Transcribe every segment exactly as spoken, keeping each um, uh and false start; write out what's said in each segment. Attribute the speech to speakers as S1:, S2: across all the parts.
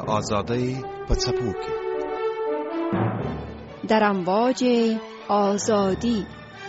S1: آزادی په څپو کې
S2: در امواج آزادی.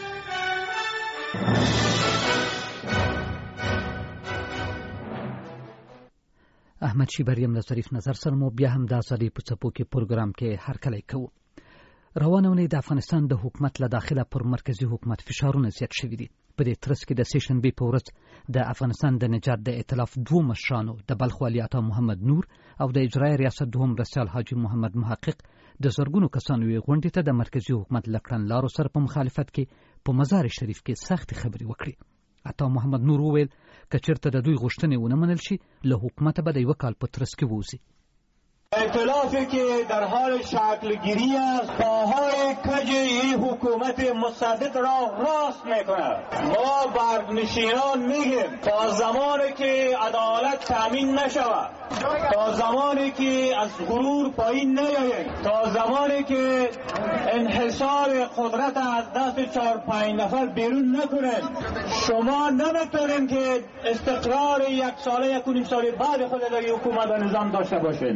S3: احمد شیبریم له ظریف نظر سره مو بیا هم د آزادۍ په څپو کې پروګرام کې هرکلی کوو. روانه اونۍ د افغانستان د حکومت له داخله پر مرکزی حکومت فشارونه زیات شوي دي. په دې ترڅ کې د سې شنبې په ورځ د افغانستان د نجات د ائتلاف دوو مشرانو د بلخ والي عطا محمد نور او د اجرایي ریاست دوهم مرستیال حاجي محمد محقق د زرګونو کسانو یې غونډې ته د مرکزی حکومت له کړنلارو سره په مخالفت کې په مزار شریف کې سختې خبرې وکړې. عطا محمد نور وویل که چېرته د دوی غوښتنې ونه منل شي له حکومته به د یوه کال په ترڅ کې ووځي.
S4: ائتلافی که در حال شکل گیری است پاهای کج این حکومت مصدق را راست میکند. ما برنشینان میگیم تا زمانی که عدالت تامین نشود، تا زمانی که از غرور پایین نیاییم، تا زمانی که انحصار قدرت از دست چهار پنج نفر بیرون نکنیم، شما نمیتونیم که استقرار یک ساله یک و نیم ساله بعد خود در حکومت و نظام داشته باشین.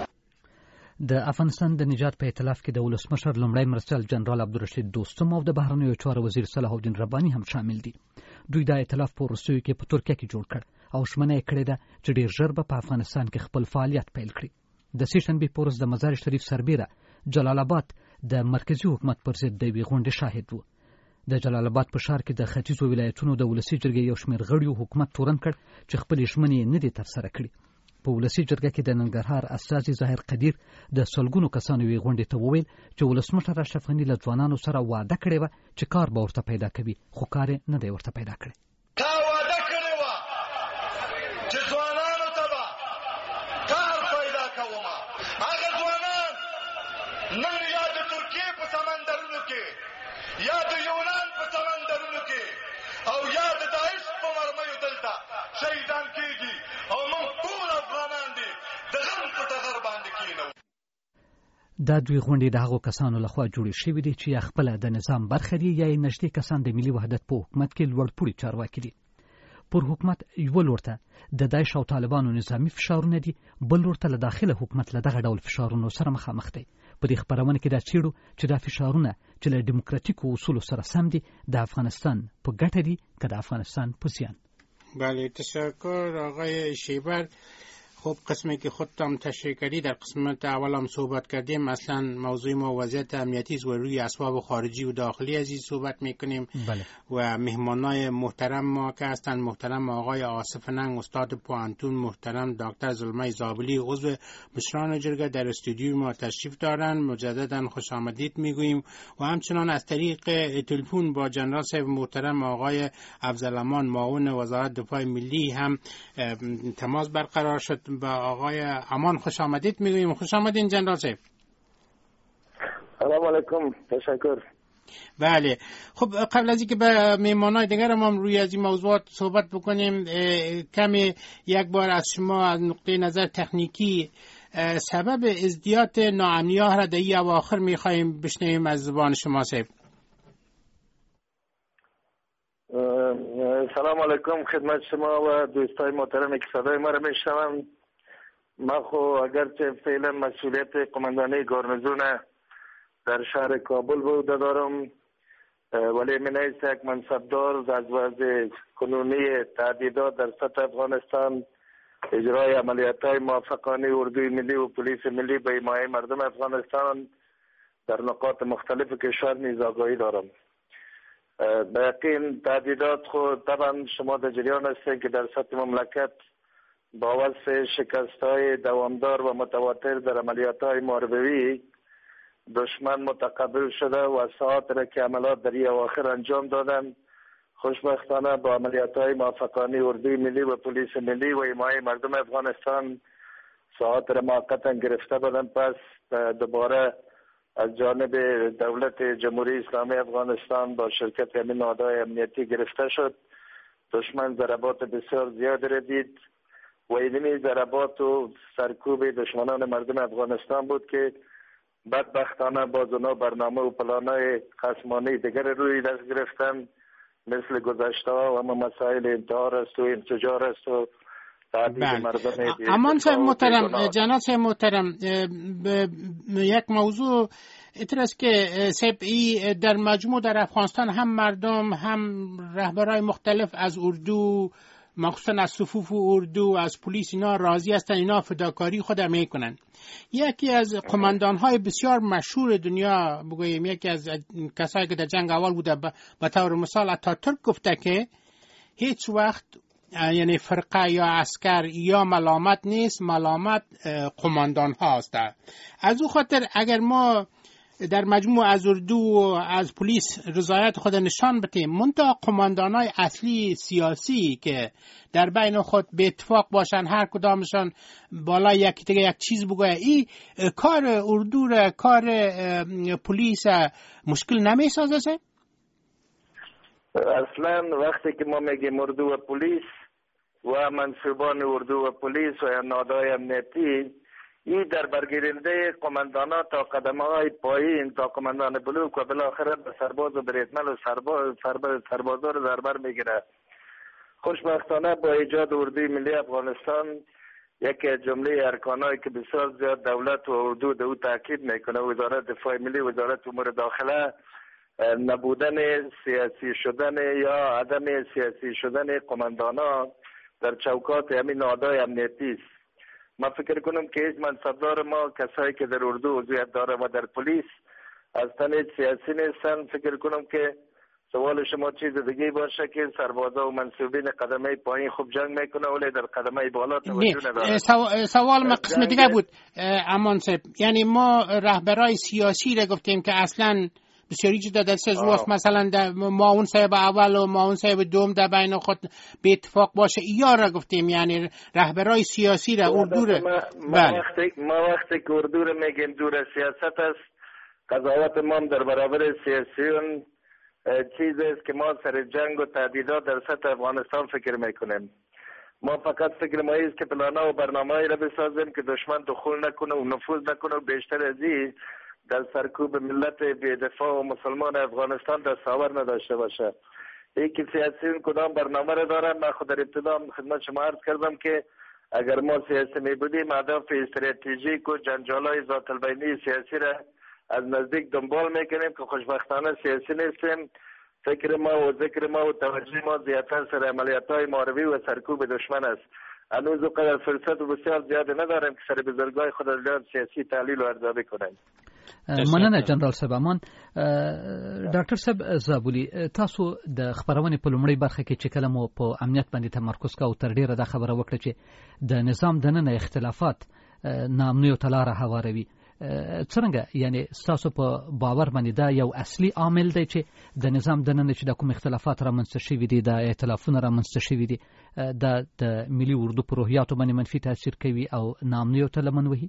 S3: د افغانستان د نجات په ائتلاف کې د ولسمشر لومړی مرستیال جنرال عبدالرشید دوستم او د بهرنیو چارو وزیر صلاح الدین رباني هم شامل دي. دوی د ائتلاف په وروستیو کې په ترکیه کې جوړ کړ او ژمنه یې کړې ده چې ډېر ژر به په افغانستان کې خپل فعالیت پیل کړي. د سې شنبې په ورځ د مزار شریف سربیره جلال آباد د مرکزی حکومت پر ضد د یوې غونډې شاهد و. د جلال آباد په ښار کې د ختیځو ولایتونو د ولسي جرګې یو شمېر غړیو حکومت تورن کړ چې خپلې ژمنې یې نه دي ترسره کړي. په ولسي جرګه کې د ننګرهار استازي ظاهر قدیر د سلګونو کسانو یې غونډې ته وویل چې ولسمشر اشرف غني له ځوانانو سره وعده کړې وه چې کار به ورته پیدا کوي، خو کار یې نه دی ورته پیدا کړی.
S5: تا وعده کړې وه چې ځوانانو ته به کار پیدا کوم. هغه ځوانان نن یا د ترکیې په سمندرونو کې یا د یونان په سمندرونو کې او یا د داعش په مرمیو دلته شهیدان کېږي او موږ ټول افغانان دي د غم په ټغر باندې کېنو.
S3: دا دوی غونډې د هغو کسانو لخوا جوړې شوې دي چې یا خپله د نظام برخه دي یا یې نږدې کسان د ملي وحدت په حکومت کې لوړپوړي چارواکي دي. پر حکومت یوه لور ته د داعش او طالبانو نظامي فشارونه دي، بل لور ته له داخله حکومت له دغه ډول فشارونو سره مخامخ دی. په دې خپرونه کې دا څېړو چې دا فشارونه چې له ډیموکراتیکو اصولو سره سم دي د افغانستان په ګټه دي که د افغانستان په زیان.
S6: بله، تشکر آقای شیبر. خب قسمی که خودتان تشریح کردی در قسمت اول هم صحبت کردیم. اصلا موضوع ما وضعیت امنیتی است و روی اسباب خارجی و داخلی از این صحبت میکنیم.
S3: بله.
S6: و مهمانای محترم ما که هستند محترم آقای آصف ننگ استاد پوهنتون، محترم دکتر زلمه زابلی عضو مشران جرگه در استودیوی ما تشریف دارند. مجددا خوش آمدید میگوییم و همچنان از طریق تلفن با جنرال صاحب محترم آقای افضلامان معاون وزارت دفاع ملی هم تماس برقرار شد. با آقای امان خوش آمدید میگوییم. خوش آمدین جنرال صاحب.
S7: سلام علیکم، تشکر.
S6: بله، خب قبل از اینکه به مهمانای دیگر ما روی از این موضوعات صحبت بکنیم، کمی یک بار از شما از نقطه نظر تکنیکی سبب ازدیاد ناامنی‌ها را در این اواخر میخواهیم بشنویم از زبان شما صاحب.
S7: سلام علیکم خدمت شما و دوستای محترمی که صدای ما را میشنوند. ما خو اگرچه فعلا مسئولیت قماندانی گارنیزون در شهر کابل بوده دارم، ولی من از یک منصبدار از وضع کنونی تهدیدات در سطح افغانستان، اجرای عملیات‌های موافقانه اردوی ملی و پلیس ملی به حمایت مردم افغانستان در نقاط مختلف کشور نیز آگاهی دارم. به یقین تهدیدات خود طبعا شما در جریان هستید که در سطح مملکت با وصف شکست‌های دوامدار و متواتر در عملیات‌های محاربه‌ای دشمن متقبل شده و ساعات را که عملات در این اواخر انجام دادند خوشبختانه با عملیات‌های موافقانه اردوی ملی و پلیس ملی و حمایت مردم افغانستان ساعات را موقتا گرفته بودند. پس دوباره از جانب دولت جمهوری اسلامی افغانستان با شرکت همین نهادهای امنیتی گرفته شد. دشمن ضربات بسیار زیاد را دید و اینمی ضربات و سرکوب دشمنان مردم افغانستان بود که بدبختانه با اونا برنامه و پلانهای خصمانه دیگر روی دست گرفتن، مثل گذشته ها و همه مسائل انتحار است و انفجار است و
S6: امان صاحب محترم، جناب صاحب محترم، یک موضوع اتر است که صاحب ای در مجموع در افغانستان هم مردم هم رهبرای مختلف از اردو، مخصوصا از صفوف اردو، از پلیس اینا راضی هستن، اینا فداکاری خود میکنن. یکی از قماندان‌های بسیار مشهور دنیا، بگوییم یکی از کسایی که در جنگ اول بوده، به طور مثال اتاتورک گفته که هیچ وقت یعنی فرقه یا عسکر یا ملامت نیست، ملامت قماندان هاست. از او خاطر اگر ما در مجموع از اردو و از پلیس رضایت خود نشان بدیم، منتها قماندان های اصلی سیاسی که در بین خود به اتفاق باشن، هر کدامشان بالا یکی دیگه یک چیز بگوید، این کار اردو را، کار پلیس مشکل نمی سازه؟
S7: اصلا وقتی که ما میگیم اردو و پلیس و منصوبان اردو و پلیس و نهادهای امنیتی، این در برگیرنده قماندانان تا قدمه های پایین تا قماندان بلوک و بالاخره به سرباز و بریتمن و سرباز سربازا رو در بر میگیره. خوشبختانه با ایجاد اردوی ملی افغانستان یکی از جمله ارکانایی که بسیار زیاد دولت و اردو دو تاکید میکنه، وزارت دفاع ملی، وزارت امور داخله، نبودن سیاسی شدن یا عدم سیاسی شدن قماندانا در چوکات همین نهادهای امنیتی است. من فکر کنم که هیچ منصبدار ما، کسایی که در اردو عضویت داره و در پلیس از تن سیاسی نیستن، فکر کنم که سوال شما چیز دیگه باشه که سربازا و منصوبین قدمه پایین خوب جنگ میکنه ولی در قدمه بالا توجه نداره.
S6: سوال ما قسم دیگه بود امان صاحب، یعنی ما رهبرای سیاسی را گفتیم که اصلا بسیاری جدا دست از وقت مثلا معاون صاحب اول و معاون صاحب دوم در بین خود به اتفاق باشه، یا را گفتیم یعنی رهبرای سیاسی را اردو را.
S7: ما, ما وقتی ما وقتی که اردو را میگیم دور سیاست است، قضاوت ما در برابر سیاسیون چیز است که ما سر جنگ و تهدیدات در سطح افغانستان فکر میکنیم. ما فقط فکر ما است که پلانا و برنامه‌ای را بسازیم که دشمن دخول نکنه و نفوذ نکنه و بیشتر از این در سرکوب ملت بی‌دفاع و مسلمان افغانستان دستاورد نداشته باشه. یکی سیاسیون کدام برنامه را دارن. من خود در ابتدا خدمت شما عرض کردم که اگر ما سیاسی می بودیم اهداف استراتژیک و جنجال‌های ذات البینی سیاسی را از نزدیک دنبال میکنیم که خوشبختانه سیاسی نیستیم. فکر ما و ذکر ما و توجه ما زیادتر سر عملیات‌های ماروی و سرکوب دشمن است. هنوز اونقدر فرصت و بسیار زیاده نداریم که سر بزرگای خود را سیاسی تحلیل و ارزیابی کنیم.
S3: مننه جنرال صاحب. امان ډاکټر صاحب زابلی، تاسو د خبرونې په لومړۍ برخه کې چې کله مو په امنیت باندې تمرکز کاوه، تر ډیره دا خبره وکړه چې د نظام دننه اختلافات ناامنیو ته لاره هواروي. څنګه یعنی تاسو په باور باندې دا یو اصلي عامل دی چې د نظام دننه چې د کوم اختلافات رامنځته شوي دي، د ائتلافونه رامنځته شوي دي، دا د ملي اردو په روحیاتو باندې منفي تاثیر کوي او ناامنیو ته لمن وهي؟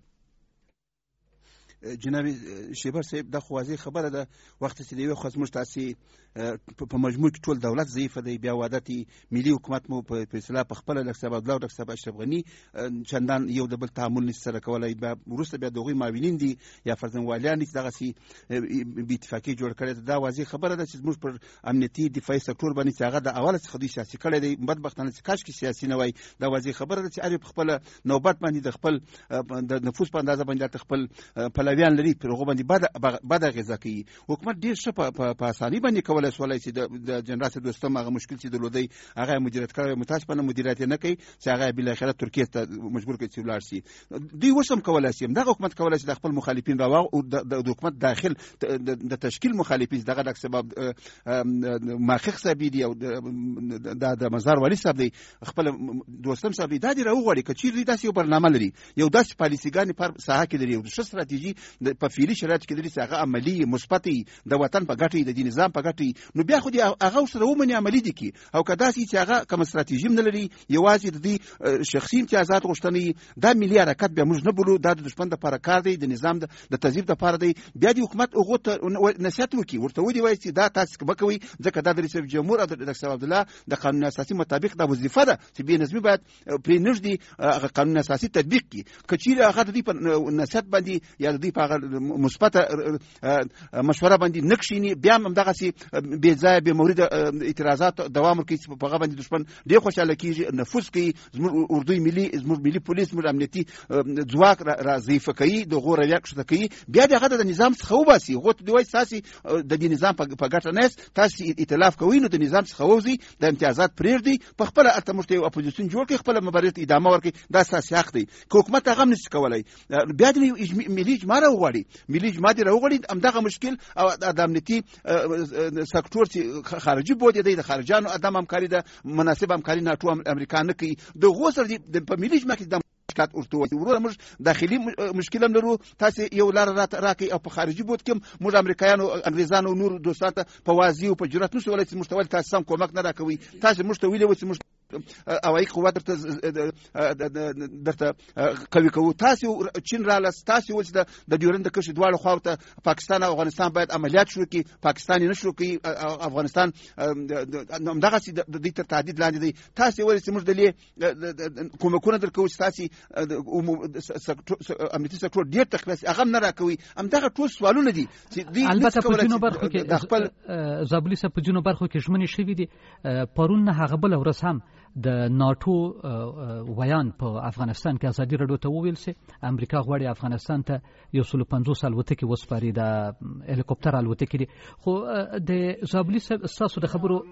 S8: جناب شیبر صاحب دا خو واضح خبره ده. وخت چې دی خو زموږ تاسو په مجموع کې ټول دولت ضعیف دی، بیا وادت ملي حکومت مو په اصطلاح په خپل لکه عبدالله او ډاکټر اشرف غنی چندان یو د بل تعامل نشي سره کولای. بیا وروسته بیا دغه معاونین دي یا فرزندوالیان دي دغه سي بي اتفاقي جوړ کړي. دا واضح خبره ده چې زموږ پر امنیتي دفاعي سکتور باندې هغه د اوله څخه د سیاسي کړي دی. بدبختانه چې کاش کې سیاسي نه وای. دا واضح خبره ده چې اړ په خپل نوبت باندې د خپل د نفوذ په اندازه باندې خپل پلویان لري، پر هغه باندې بد بد غذا کوي. حکومت ډیر ښه په اساني باندې کولای سوالای چې د جنرال صاحب دوستم هغه مشکل چې درلودي هغه مدیریت کړی، متاسفانه مدیریت نه کوي چې هغه بل اخره ترکیه ته مجبور کړي چې ولاړ شي. دوی وسم کولای شي دغه حکومت کولای شي د خپل مخالفین راو او د حکومت داخل د تشکیل مخالفین دغه د سبب ماخخ صاحب دی او د مزار ولی صاحب دی خپل دوستم صاحب دی د راوغړي کچیر داسې یو برنامه لري، یو داسې پالیسیګانی پر ساحه کې لري، یو ښه ستراتیژي په فعلي شرایط کې لري چې هغه عملی مثبتي د وطن په ګټه د نظام په ګټه. نو بیا خو دی هغه سره ومني عملی دي کی او کدا چې هغه کوم ستراتیژي نه لري، یوازې د دې شخصي امتیازات غوښتنې د ملي حرکت بیا موږ نه بولو د دشمن د لپاره کار دی، د نظام د تذیب لپاره دی. بیا د حکومت هغه ته نصیحت وکړي، ورته ودی وایي چې دا تاسو کوي ځکه د رئیس جمهور عبدالله عبدالله د قانون اساسي مطابق د وظیفه ده چې به نظمی باید په نږدې قانون اساسي تطبیق کړي. کچیر هغه د دې په نصیحت باندې یا د دوی په هغه مثبته مشوره باندې نه کښېني، بیا هم همدغسې بې ځایه بې مورده اعتراضات دوام ورکوي چې په هغه باندې دښمن ډېر خوشحاله کېږي، نفوذ کوي، زموږ اردوی ملي زموږ ملي پولیس زموږ امنیتي ځواک را ضعیفه کوي، د هغو رویه کښته کوي، بیا د هغه د نظام څخه وباسي. هغو ته دې وایي تاسې د دې نظام په ګټه نه یاست، تاسې ائتلاف کوئ، نو د نظام څخه ووځئ، د امتیازات پرېږدئ، په خپله هلته موږ ته یو اپوزیسیون جوړ کړئ، خپله مبارزې ته ادامه ورکړئ، دا ستاسې حق دی. که حکومت هغه هم نشي کولی، بیا دې ملي اجماع راوغواړي، ملي اجماع دې راوغواړي، همدغه مشکل او د امنیتي سکتور چې خارجي بود دی د خارجانو عدم همکاري ده، مناسب همکاري ناټو امریکا نه کوي، د هغو سره په ملي اجماع کې مشکلات ورته وایي. وروره موږ داخلي مشکل هم لرو، تاسې یو لاره راکړئ، او په خارجي بود کې هم موږ امریکایانو انګریزانو او نورو دوستانو ته په واضح او په جرأت نشو ویلی چې موږ ته ولې تاسې سم کومک نه راکوئ. تاسې موږ ته ویلي وو چې موږ هوایي قوت درته درته قوي کوو، تاسې چین رالاست، تاسې وویل چې د ډیورنډ د کرښې دواړو خواو ته پاکستان او افغانستان باید عملیات شروع کړي، پاکستان یې نه شروع کوي، افغانستان همدغسې د دوی تر تهدید لاندې دی. تاسې ویل چې موږ دلې کومکونه درکوو چې تاسې امنیتي سکتور ډېر تقویه شي، هغه هم نه راکوي. همدغه ټول سوالونه دي چې دوی
S3: البته په ځینو برخو کې خپل زابلي صاحب په ځینو برخو کې ژمنې شوي دي. پرون نه هغه بله ورځ هم د ناټو ویان په افغانستان کې ازادي راډیو ته وویل چې امریکا غواړي افغانستان ته یو سلو پنځوس الوتکې وسپاري، د هلیکوپټر الوتکې دي. خو د زابلي صاحب ستاسو د خبرو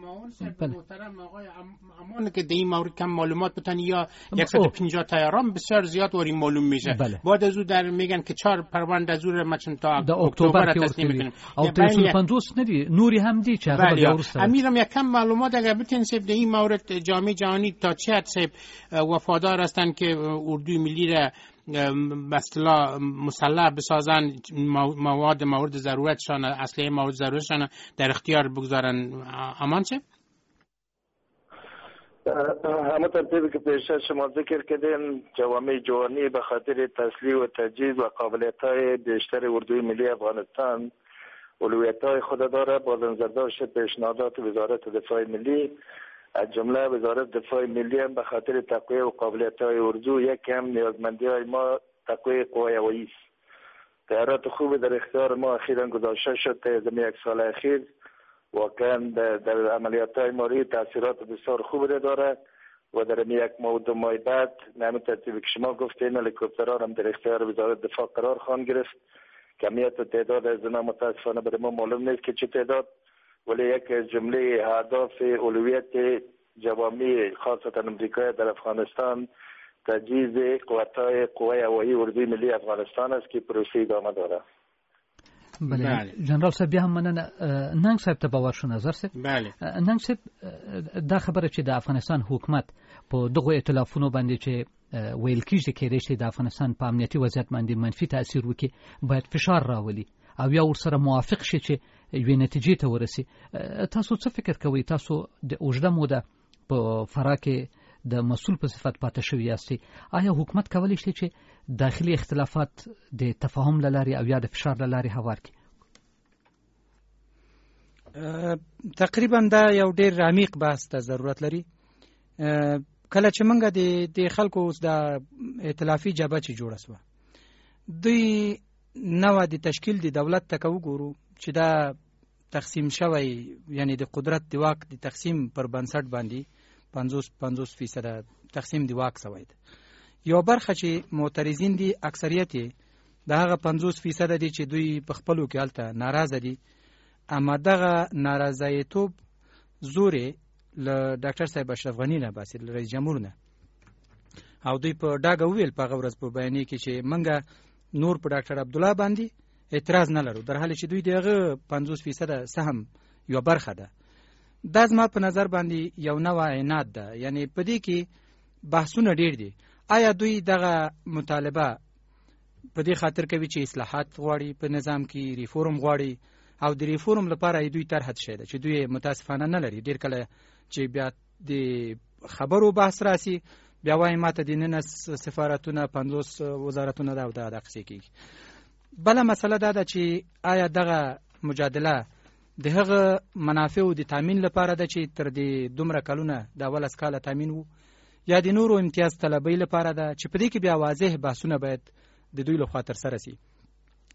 S6: امان که در این مورد کم معلومات بتن یا صد و پنجاه تیاران بسیار زیاد واری معلوم میشه. بعد از او در میگن که چهار پرونده از او مچن تا اکتبر تسلیم میکنیم.
S3: او سلو پنځوس ندی، نوری هم دی چې هغه بیا ورسره.
S6: امیرم یکم معلومات اگر بتین سیب در این مورد جامعه جهانی تا چه حد سیب وفادار هستند که اردوی ملی را به اصطلاح مسلح بسازن، مواد مورد ضرورتشان، اسلحه مورد ضرورتشان در اختیار بگذارن، امان چه؟
S7: همه ترتیبی که پیشتر شما ذکر کردین، جوامع جهانی به خاطر تسلیح و تجهیز و قابلیت‌های بیشتر اردوی ملی افغانستان اولویت‌های خود داره. با نظرداشت پیشنهادات وزارت دفاع ملی از جمله وزارت دفاع ملی هم به خاطر تقویه و قابلیت‌های اردو یک هم نیازمندی‌های ما تقویه قوای هوایی است. تیارات خوب در اختیار ما اخیراً گذاشته شد تا زمین یک سال اخیر واقعا در عملیات‌های ماری تاثیرات بسیار خوب داره و در یک موضوع ماه بعد نمی ترتیبی که شما گفتین هلیکوپترها هم در اختیار وزارت دفاع قرار خواهند گرفت. کمیت و تعداد از اینا متاسفانه برای ما معلوم نیست که چه تعداد، ولی یک جمله اهداف اولویت جوامع خاصتا امریکایی در افغانستان تجهیز قوت‌های قوای هوایی اردوی ملی افغانستان است که پروسه ادامه داره.
S3: بله جنرال صاحب بیا هم مننه. ننګ صاحب ته به ورشو نظر صاحب.
S6: بله
S3: ننګ صاحب دا خبره چې د افغانستان حکومت په دغه ائتلافونو باندې چې ویل کېږي کېدای شي د افغانستان په امنیتي وضعیت باندې منفي تاثیر وکړي، باید فشار راولي او یا ورسره موافق شي چې یوې نتیجې ته ورسي. تاسو څه فکر کوئ؟ تاسو د اوږده موده په فراه کې د مسؤل په صفت پاتې شوي یاستئ، آیا حکومت کولی شي چې داخلي اختلافات د تفاهم له لارې او یا د فشار له لارې هوار کړي؟
S9: تقریبا دا یو ډېر عمیق بحث ته ضرورت لري. کله چې موږ د خلکو اوس د ائتلافي جبهه چې جوړه سوه، دوی نوه د تشکیل د دولت ته که وګورو چې دا تقسیم شوی، یعنی د قدرت د واک د تقسیم پر بنسټ باندې پنځوس پنځوس فیصده تقسیم د واک سوی ده. یو برخه چې معترضین دي اکثریت یې د هغه پنځوس فیصده دي چې دوی په خپلو کې هلته ناراضه دي، اما دغه ناراضیتوب زور یې له ډاکټر صاحب اشرف غني نه باسي، له رئیس جمهور نه، او دوی په ډاګه وویل په هغه ورځ په بیانیه کې چې موږ نور په ډاکټر عبدالله باندې اعتراض نه لرو، در حاله چې دوی د هغه پنځوس فیصده سهم یوه برخه ده. دا زما په نظر باندې یو نوع عناد ده، یعنی په دې کې بحثونه ډېر دي. آیا دوی دغه مطالبه په دې خاطر کوي چې اصلاحات غواړي په نظام کې، ریفورم غواړي، او د ریفورم لپاره دوی طرحه شوی ده چې دوی متاسفانه نه لري. ډېر کله چې بیا د خبرو بحث راسي بیا وایي ماته د ننس سفارتونه پنځوس وزارتونه ده او دا دقسې کېږي. بله مسله دا ده چې آیا دغه مجادله د هغه منافعو د تامین لپاره ده چې تر دې دومره کلونه د اولس کاله تامین وو، یا د نورو امتیاز طلبۍ لپاره ده چې په دې کې بیا واضح بحثونه باید د دوی لخوا ترسره سي.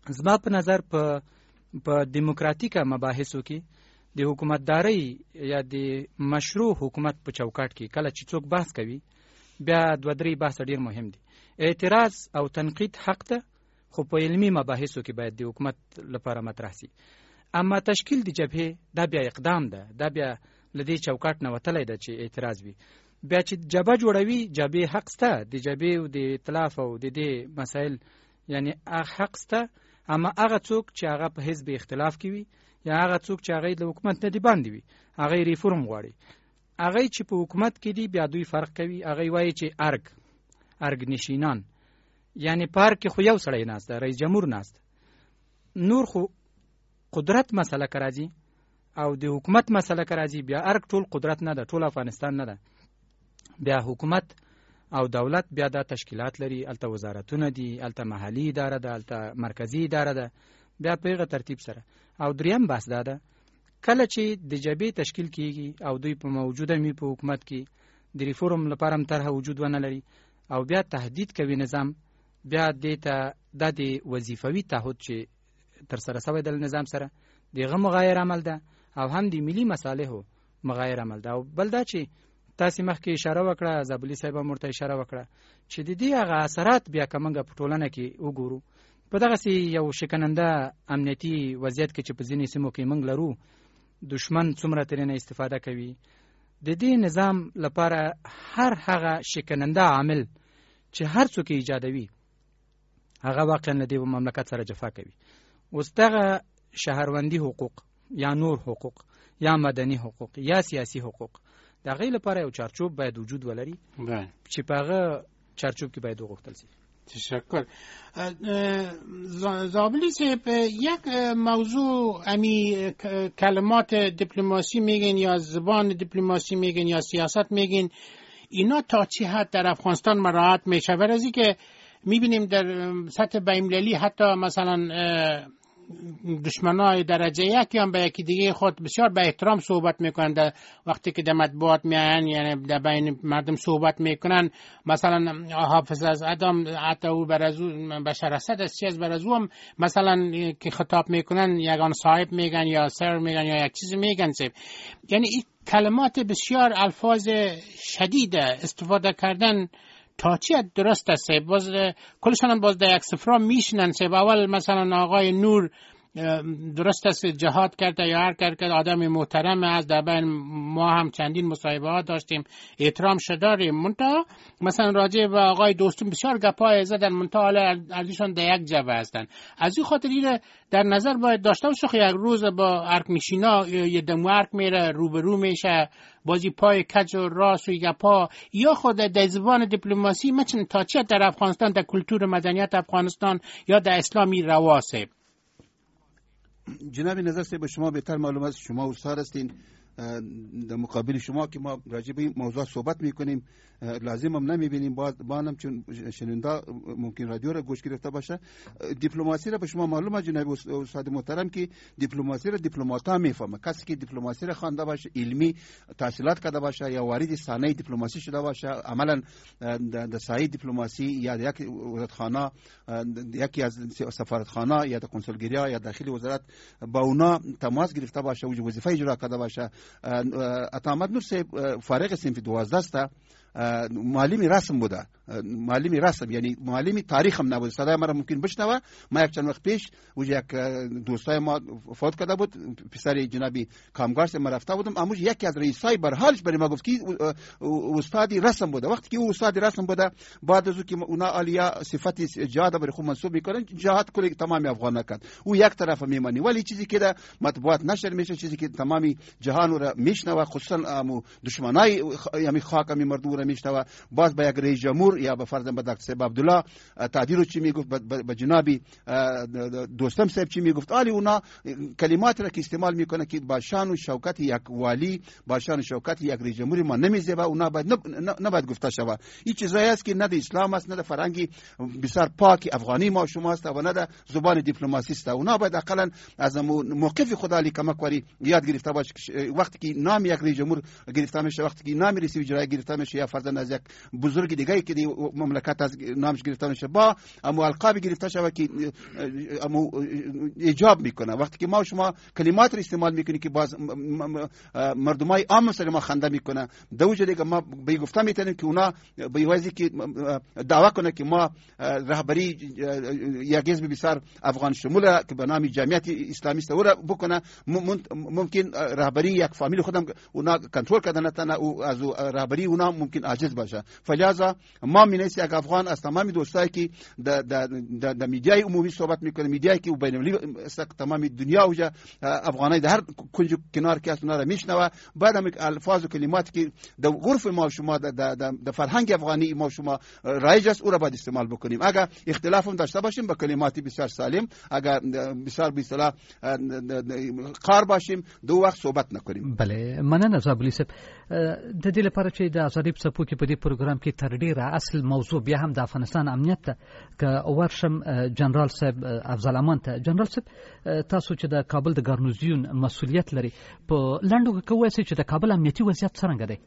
S9: زما په نظر په په دیموکراتیکه مباحثو کې د حکومتدارۍ یا د مشروع حکومت په چوکاټ کې کله چې څوک بحث کوي بیا دوه درې بحث ډیر مهم دي. اعتراض او تنقید حق ده، خو په علمي مباحثو کې باید د حکومت لپاره مطرح شي. اما تشکیل د جبهې دا بیا اقدام ده، دا بیا لدې چوکاټ نه وتلی ده چې اعتراض وي. بیا چې جبهه جوړوي، جبهې حق شته د جبهې او د ائتلاف او د دې مسایل یعنی حق شته. اما هغه څوک چې هغه په حزب اختلاف کوي یا هغه څوک چې هغه د حکومت نه دی باندې وي، هغه ریفورم غواړي. هغه چې په حکومت کې دی بیا دوی فرق کوي. هغه وایي چې ارګ ارګ نشینان یعنی پارک کې خو یو سړی ناست ده، رئیس جمهور ناست، نور خو قدرت مسله که راځي او د حکومت مسله که راځي بیا ارګ ټول قدرت نه ده، ټول افغانستان نه ده. بیا حکومت او دولت بیا دا تشکیلات لري، الته وزارتونه دي، الته محلي اداره ده، الته مرکزی اداره ده، بیا په هغه ترتیب سره. او دریم بحث دا ده کله چې د جبهې تشکیل کیږي او دوی په موجوده می په حکومت کې د ریفورم لپاره هم طرح وجود ونه لري او بیا تهدید کوي نظام، بیا دې ته د دې وظیفوي تعهد چې تر سره شوی د نظام سره دغه مغایر عمل ده او هم د ملي مصالحو مغایر عمل ده. او بل دا چې تاسو مخکې اشاره وکړه، زابلی صاحب هم ورته اشاره وکړه چې د دې هغه اثرات بیا کومه په ټولنه کې وګورو. په دغه سي یو شکننده امنیتي وضعیت کې چې په ځینې سیمو کې موږ لرو، دشمن څومره ترې نه استفاده کوي. د دې نظام لپاره هر هغه شکننده عامل چې هر څوک ایجادوي هغه واقعا د دې مملکت سره جفا کوي. اوس دغه شهروندي حقوق یا نور حقوق یا مدني حقوق یا سیاسي حقوق د هغې لپاره یو چارچوب باید وجود ولري چې په هغه چارچوب کې باید وغوښتل شي.
S6: تشکر. زابلی صاحب، یک موضوع امی کلمات دیپلماسی میگین یا زبان دیپلماسی میگین یا سیاست میگین، اینا تا چه حد در افغانستان مراعات میشه؟ برای که میبینیم در سطح بین‌المللی حتی مثلا دشمنای درجه یکی هم به یکی دیگه خود بسیار به احترام صحبت میکنن. در وقتی که در مطبوعات میان یعنی در بین مردم صحبت میکنن، مثلا حافظ از ادم حتی او برازو بشار اسد از چیز برازو هم مثلا که خطاب میکنن یگان صاحب میگن یا سر میگن یا یک چیز میگن سب. یعنی این کلمات بسیار الفاظ شدید استفاده کردن تا چی درست است؟ باز کلشان هم باز در یک سفرا میشنن. سب اول مثلا آقای نور درست است جهاد کرده یا هر کرده آدم محترم است، در بین ما هم چندین مصاحبه ها داشتیم، احترام شداریم. منتها مثلا راجع به آقای دوستم بسیار گپای زدن، منتها حالا ارزشان در یک جبهه هستند. از این خاطر این در نظر باید داشته باشه یک روز با ارک میشینا یه دمو ارک میره روبرو میشه، بازی پای کج و راست و گپا یا خود در زبان دیپلماسی مثلا تا چه در افغانستان در کلتور مدنیت افغانستان یا در اسلامی رواسه.
S8: جناب نظر سے به شما بهتر معلوم است، شما استاد هستین، در مقابل شما که ما راجع به این موضوع صحبت میکنیم لازم هم نمیبینیم، بانم چون شنونده ممکن رادیو را گوش گرفته باشه. دیپلماسی را به شما معلومه جناب استاد محترم که دیپلماسی را دیپلمات‌ها میفهمه. کسی که دیپلماسی را خوانده باشه، علمی تحصیلات کرده باشه یا وارد صحنه دیپلماسی شده باشه، عملا در ساحه دیپلماسی یا یک وزارتخانه، یکی از سفارتخانه یا در کنسولگری یا داخلی وزارت با اونا تماس گرفته باشه و وظیفه اجرا کرده باشه. اتامت نور صاحب فارغ صنف دوازده است، معلم رسم بوده، معلم رسم یعنی معلم تاریخ هم نبود. صدای مرا ممکن بشنوه. ما یک چند وقت پیش و یک دوستای ما فوت کرده بود، پسر جنابی کامگار سے ما رفته بودم، اموش یکی از رئیسای برحالش برای ما گفت که استادی رسم بوده. وقتی که او استادی رسم بوده، بعد از او که اونا عالیا صفت جهاد برای خود منصوب میکنن، جهاد کلی تمام افغان کرد، او یک طرف میمانی. ولی چیزی که در مطبوعات نشر میشه، چیزی که تمامی جهان را میشنوه، خصوصا دشمنای یعنی خاک می مردم را میشنوه، باز با یک رئیس جمهور یا به فرض به دکتر صاحب عبدالله تعدیل چی میگفت، به جنابی دوستم صاحب چی میگفت، علی اونا کلمات را که استعمال میکنه که با شان و شوکت یک والی، با شان و شوکت یک رئیس جمهوری ما نمیزه، اونا باید نباید گفته شود. این چیزایی است که نه د اسلام است، نه د فرهنگ بسیار پاک افغانی ما شما است و نه د زبان دیپلماسی است. اونا باید اقلا از موقف خدا علی کمک یاد گرفته باشه. وقتی که نام یک رئیس جمهور گرفته میشه، وقتی که نام رئیس وزرای گرفته میشه یا فرضاً از یک بزرگ دیگه که دی مملکت از نامش گرفته نشه با اما القاب گرفته شود که اما ایجاب میکنه. وقتی که ما شما کلمات رو استعمال میکنی که باز مردمای عام مثل ما خنده میکنه، دو وجه دیگه ما به گفته میتونیم که اونا به واسه که دعوا کنه که ما رهبری یک حزب بسیار افغان شمول که به نام جمعیت اسلامی است و بکنه، ممکن رهبری یک فامیل خودم اونا کنترل کردن نتونه او از رهبری اونا ممکن عاجز باشه. فلذا ما مینیس یک افغان از تمام دوستایی که در در در میدیای عمومی صحبت میکنه، میدیایی که بین المللی تمام دنیا وجه افغانای در هر کنج کنار که اونا را میشنوه، بعد هم الفاظ و کلمات که در عرف ما شما در در فرهنگ افغانی ما شما رایج است او را باید استعمال بکنیم. اگر اختلاف هم داشته باشیم با کلماتی بسیار سالم، اگر بسیار به اصطلاح قار باشیم دو وخت صحبت نکنیم.
S3: بله، مننه زابلی صاحب. د دې لپاره چې د آزادۍ په څپو کې په دې پروګرام کې تر ډیره اصل موضوع بیا هم د افغانستان امنیت ته که ورشم جنرال صاحب افضل امان ته. جنرال صاحب تاسو چې د کابل د ګارنیزیون مسؤلیت لري، په لنډو کې کوی چې د کابل امنیتي وضعیت څنګه دی؟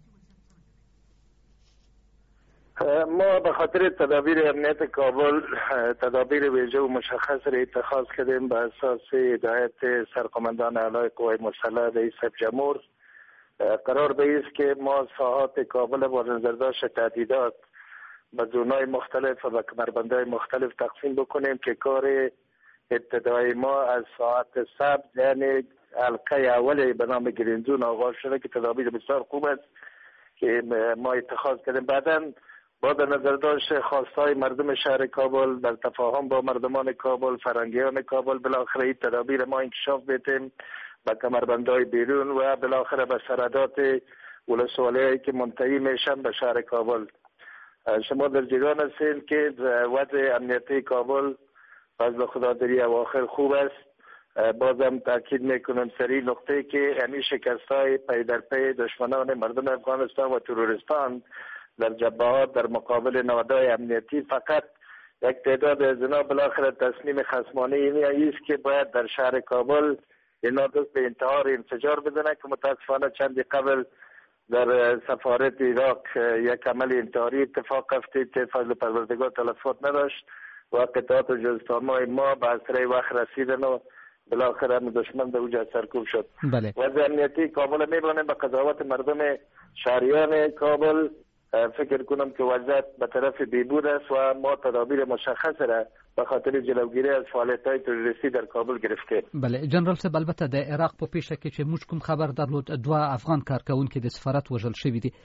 S7: ما به خاطر تدابیر امنیت کابل تدابیر ویژه و مشخص را اتخاذ کردیم به اساس هدایت سرقماندان اعلی قوای مسلح رئیس جمهور. قرار به است که ما ساحات کابل با نظر داشت تهدیدات به زونای مختلف و به کمربندهای مختلف تقسیم بکنیم که کار ابتدای ما از ساعت سبز یعنی حلقه اولی به نام گرین زون آغاز شده که تدابیر بسیار خوب است که ما اتخاذ کردیم. بعداً با در نظر داشت خواستهای مردم شهر کابل در تفاهم با مردمان کابل، فرنگیان کابل، بالاخره این تدابیر ما انکشاف بدیم به کمربندهای بیرون و بالاخره به سرحدات ولسوالی‌هایی که منتهی میشن به شهر کابل. شما در جریان هستید که وضع امنیتی کابل فضل خدا در این اواخر خوب است. بازم تاکید میکنم سری نقطه که همین شکست‌های پی در پی دشمنان مردم افغانستان و تروریستان در جبهات در مقابل نهادهای امنیتی فقط یک تعداد از اینا بالاخره تصمیم خصمانه اینی است که باید در شهر کابل اینا دست به انتحار انفجار بدنه که متاسفانه چندی قبل در سفارت عراق یک عمل انتحاری اتفاق افتید که فضل پروردگار تلفات نداشت و قطعات و جزتامای ما به اسرع وقت رسیدن و بالاخره دشمن به اوج سرکوب شد.
S3: بله.
S7: وضع امنیتی کابل میبانیم به قضاوت مردم شهریان کابل فکر کنم که وضعیت به طرف بیبود است و ما تدابیر مشخص را به خاطر جلوگیری از فعالیت‌های تروریستی در کابل گرفته.
S3: بله جنرال صاحب، البته د عراق په پیښه کې چې موږ کوم خبر درلود دوه افغان کارکونکي د سفارت وژل شوي دي.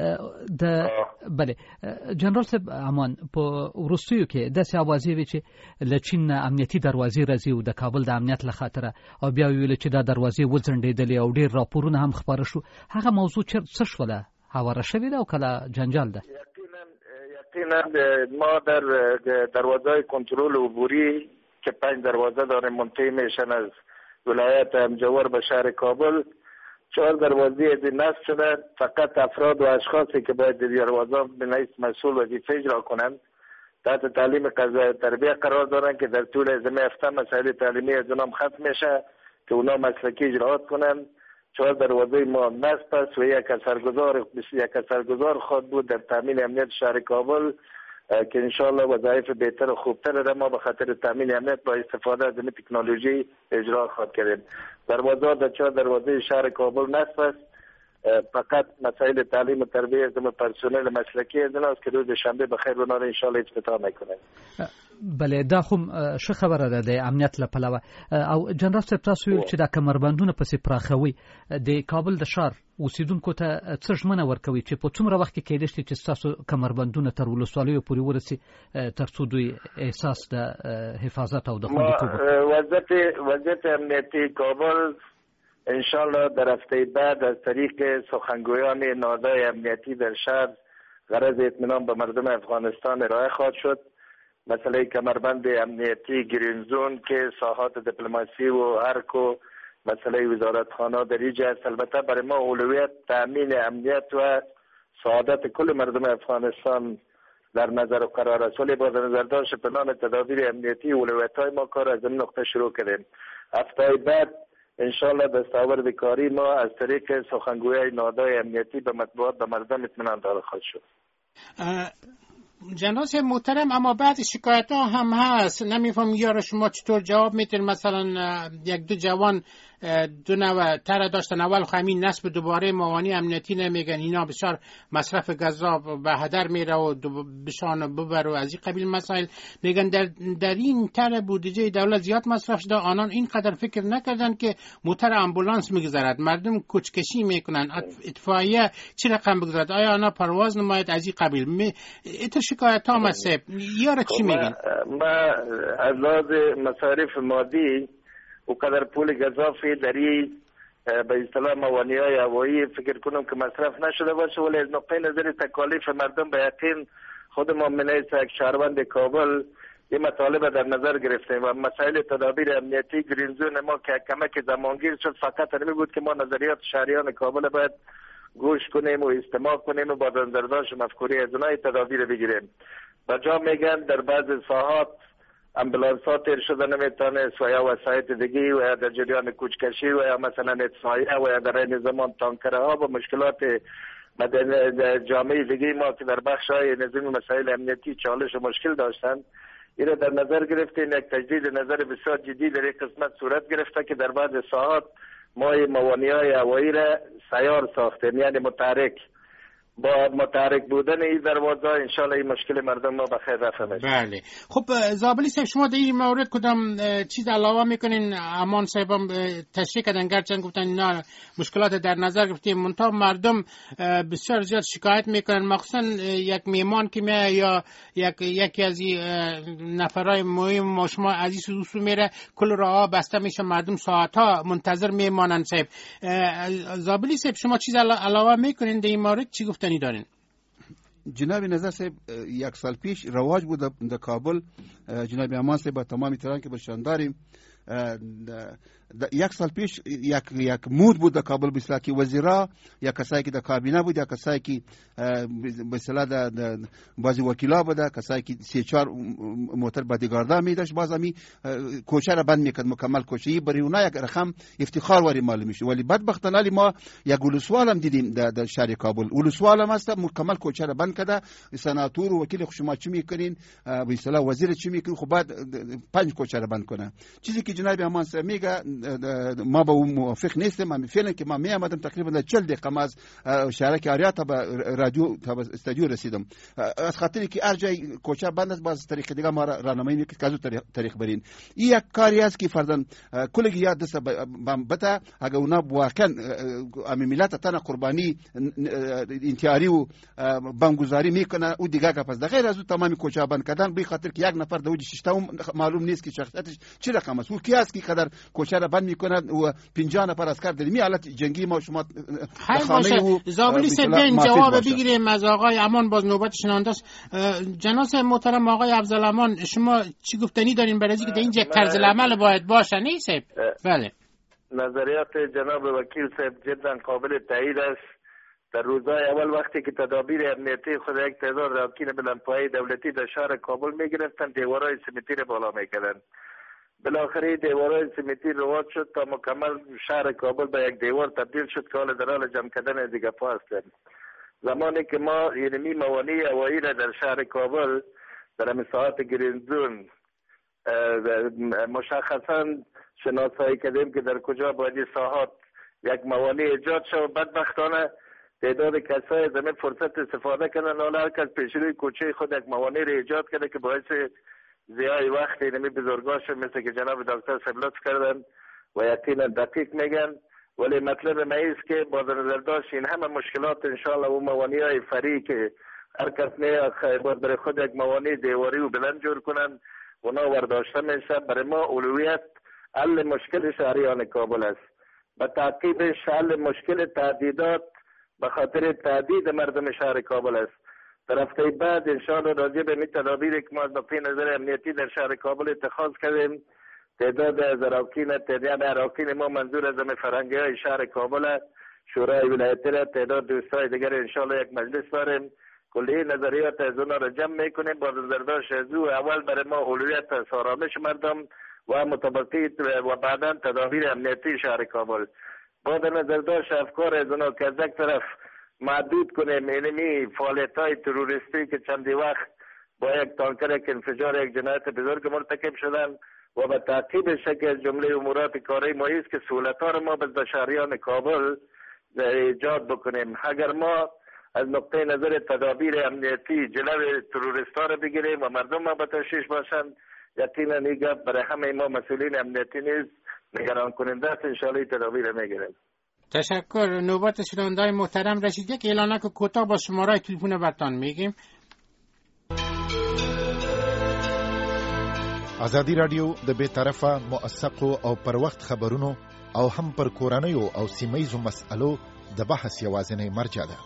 S3: د بله جنرال صاحب امان په وروستیو کې داسې اوازې وي چې له چین امنیتي دروازې راځي او د کابل د امنیت له خاطره او بیا ویل چې دا دروازې وځنډېدلې او ډېر راپورونه هم خپاره شو. هغه موضوع څه شوله؟ هواره شوی ده او کله جنجال ده؟
S7: یقینا ما در دروازه کنترل عبوری که پنج دروازه داریم منتهی میشن از ولایت امجوار به شهر کابل، چهار دروازه از نصب شده. فقط افراد و اشخاصی که باید در دروازه بنویس مسئول وظیفه اجرا کنند تحت تعلیم قضای تربیه قرار دارن که در طول از هفته مسائل تعلیمی از اونام ختم میشه که اونا مسلکی اجراات کنند. چهار دروازه ما نصب است و یک اثرگذار یک اثرگذار خواهد بود در تامین امنیت شهر کابل که انشاءالله وظایف بهتر و خوبتر را ما به خاطر تامین امنیت با استفاده از این تکنولوژی اجرا خواهد کردیم. دروازه در چهار دروازه شهر کابل نصب است. فقط مسائل تعلیم و تربیه از پرسنل مسلکی از است که روز شنبه بخیر اونا را انشاءالله افتتاح میکنه.
S3: بله دا خو ښه خبره ده د امنیت له پلوه. او جنرال صاحب تاسو ویل چې دا کمربندونه پسې پراخوي د کابل د ښار اوسیدونکو ته څه ژمنه ورکوي چې په څومره وخت کې کېدای شي چې ستاسو کمربندونه تر ولسوالیو پورې ورسي تر څو دوی احساس د حفاظت او د خوندیتوب
S7: وضعیت وضعیت امنیتی کابل انشاءالله در هفته بعد از طریق سخنگویان نهادهای امنیتی در شهر غرض اطمینان به مردم افغانستان ارائه خواهد شد. مسئله کمربند امنیتی گرین زون که ساحات دیپلماسی و ارک و مسئله وزارتخانه در اینجا است. البته برای ما اولویت تامین امنیت و سعادت کل مردم افغانستان در نظر قرار است. ولی با نظر داشت پلان تدابیر امنیتی اولویت های ما کار از این نقطه شروع کردیم. هفته بعد انشالله دستاورد کاری ما از طریق سخنگوی نهادهای امنیتی به مطبوعات به مردم اطمینان داده خواهد شد.
S6: جناب محترم، اما بعض شکایت ها هم هست، نمیفهم یارو شما چطور جواب میتین؟ مثلا یک دو جوان دو نوع تر داشتن، اول همین نصب دوباره موانی امنیتی نمیگن، اینا بسیار مصرف غذا به هدر میره و بشان ببر و از این قبیل مسائل میگن. در, در این تر بودجه دولت زیاد مصرف شده، آنان اینقدر فکر نکردن که موتر امبولانس میگذارد، مردم کوچکشی میکنن، اطفائیه چی رقم بگذارد، آیا آنها پرواز نماید از این قبیل؟ می... ایتا شکایت ها مسئب یارو چی میگن؟
S7: ما از لحاظ مصارف مادی و قدر پول گذافی دری به اصطلاح موانی‌های هوایی فکر کنم که مصرف نشده باشه، ولی از نقطه نظر تکالیف مردم به یقین خود ما من یک شهروند کابل این مطالب در نظر گرفتیم و مسائل تدابیر امنیتی گرینزون ما که کمک زمانگیر شد. فقط نمی بود که ما نظریات شهریان کابل باید گوش کنیم و استماع کنیم و با نظرداشت مفکوری از اونای تدابیر بگیریم. بجا میگن در بعض ساحات امبولانس ها تیر شده نمیتونست و یا وسایط دیگه و یا در جریان کوچکشی و یا مثلا اطفائیه و یا در این زمان تانکره ها با مشکلات جامعه دیگه ما که در بخش های نظام مسائل امنیتی چالش و مشکل داشتن، این را در نظر گرفتیم. یک تجدید نظر بسیار جدی در این قسمت صورت گرفته که در بعض ساحات ما موانع های هوایی را سیار ساختیم، یعنی متحرک. با متحرک بودن این دروازه انشالله این مشکل مردم ما بخیر رفته میشه.
S6: بله. خب زابلی صاحب، شما در این مورد کدام چیز علاوه میکنین؟ امان صاحب هم تشریح کردن، گرچند گفتن اینا مشکلات در نظر گرفتیم، منتها مردم بسیار زیاد شکایت میکنن، مخصوصا یک میمان که میاد یا یک یکی از این نفرای مهم ما شما عزیز دوستو میره، کل راه بسته میشه، مردم ساعت ها منتظر میمانن. صاحب زابلی صاحب، شما چیز علاوه میکنین در این مورد؟ چی گفت دارین؟
S8: جناب نظر صاحب، یک سال پیش رواج بود در کابل، جناب امان صاحب با تمامی تران که بشان داریم، یک سال پیش یک یک مود بود در کابل، به اصطلاح که وزیرا یا کسایی که در کابینه بود یا کسایی که به اصطلاح در بعضی وکیلا بود، کسایی که سه چهار موتر بادیگاردا می داشت، باز می کوچه را بند میکرد مکمل کوچه، برای اونا یک رقم افتخار وری معلوم میشه. ولی بدبختانه ما یک ولسوال هم دیدیم در شهر کابل، ولسوال هم است مکمل کوچه را بند کرده، سناتور و وکیل شما چی میکنین، به اصطلاح وزیر چی میکنین، خب بعد پنج کوچه را بند کنه. چیزی که جناب امان صاحب میگه ما با اون موافق نیستم. من فعلا که ما می آمدم تقریبا چهل دقیقه از شهرک آریا تا به رادیو تا به استودیو رسیدم، از خاطری که هر جای کوچه بند است، باز طریق دیگه ما راهنمایی میکنه که از اون طریق برین. این یک کاری است که فرضاً کلگی یاد دست بته، اگر اونا واقعا امی ملت تن قربانی انتحاری و بمگذاری میکنه او دیگه که پس در غیر از اون تمام کوچه بند کردن، به خاطر که یک نفر دوج ششتم معلوم نیست که شخصیتش چه رقم است، او کی است که قدر کوچه را بند میکنه و پنجاه نفر عسکر در می حالت جنگی ما شما
S6: خانه و زابلی سبین جواب بگیریم از آقای امان، باز نوبت شنونده است. جناب محترم آقای افضلامان، شما چی گفتنی دارین برای اینکه در اینجا طرز العمل باید باشه؟ نیست؟ بله،
S7: نظریات جناب وکیل صاحب جدا قابل تایید است. در روزهای اول وقتی که تدابیر امنیتی خود یک تعداد راکین بلندپایه دولتی در شهر کابل میگرفتن، دیوارهای سمتی را بالا میکردن. بالاخره دیوارهای سمتی رواج شد تا مکمل شهر کابل به یک دیوار تبدیل شد که حال در حال جمع کردن دیگه پا هستند. زمانی که ما یعنی موانع هوایی را در شهر کابل در مساحات گرینزون مشخصا شناسایی کردیم که در کجا باید ساحات یک موانع ایجاد شد، بدبختانه تعداد کسای زمین فرصت استفاده کردن، حالا هر کس پیش روی کوچه خود یک موانع را ایجاد کرده که باعث زیای وقت اینمی بزرگاش مثل که جناب دکتر صاحب لطف کردن و یقینا دقیق میگن. ولی مطلب ما است که با نظر داشت این همه مشکلات انشاءالله و موانع های فری که هر کس باید برای خود یک موانع دیواری و بلند جور کنن اونا ورداشته میشه. برای ما اولویت حل مشکل شهریان کابل است، به تعقیبش حل مشکل تعدیدات به خاطر تعدید مردم شهر کابل است. در هفته بعد انشاءالله راجع به تدابیری که ما از نقطه نظر امنیتی در شهر کابل اتخاذ کردیم، تعداد از اراکین تعداد اراکین ما منظور از همه فرهنگی های شهر کابل، شورای ولایتی را، تعداد دوستای دیگر انشاءالله یک مجلس داریم، کلی نظریات از اونا را جمع میکنیم با نظرداشت از او. اول برای ما اولویت است آرامش مردم و مطابقی و بعدا تدابیر امنیتی شهر کابل. با در نظر داشت افکار از اونا که از یک طرف محدود کنیم اینمی فعالیت های تروریستی که چندی وقت با یک تانکر یک انفجار یک جنایت بزرگ مرتکب شدن و به تعقیبش که از جمله امورات کاری ما است که سهولت‌ها را ما به شهریان کابل ایجاد بکنیم. اگر ما از نقطه نظر تدابیر امنیتی جلوی تروریست‌ها را بگیریم و مردم ما به تشویش باشند، یقینا این گپ برای همه ما مسئولین امنیتی نیز نگران کننده است. انشاءالله تدابیر میگیریم.
S6: تشکر. نوبت شنونده‌های محترم رسید. یک اعلانک کوتاه با شماره تلفن برتان میگیم.
S1: ازادي رادیو د بې طرفه موثقو او پر وخت خبرونو او هم پر کورنیو او سیمایزو مسألو د بحث یوازینی مرجع ده.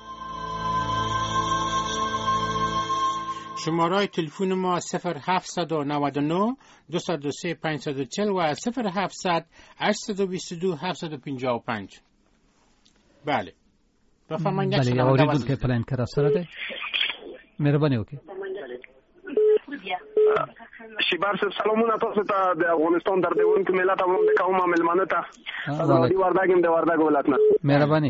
S6: شماره تلفن ما صفر هفت نه نه دو صفر سه پنج چهار صفر و صفر هفتصد هشت دو دو هفت پنج پنج. بله. بفرمایید.
S3: بله یا اوریدون که پلان کرا سره ده. مهرباني وکړئ.
S10: شیبار صاحب سلامونه تاسو ته د افغانستان در دیونکو ملت افغان د قوم ملمنه ته د وردګم د وردګ ولایت نه
S3: مهرباني.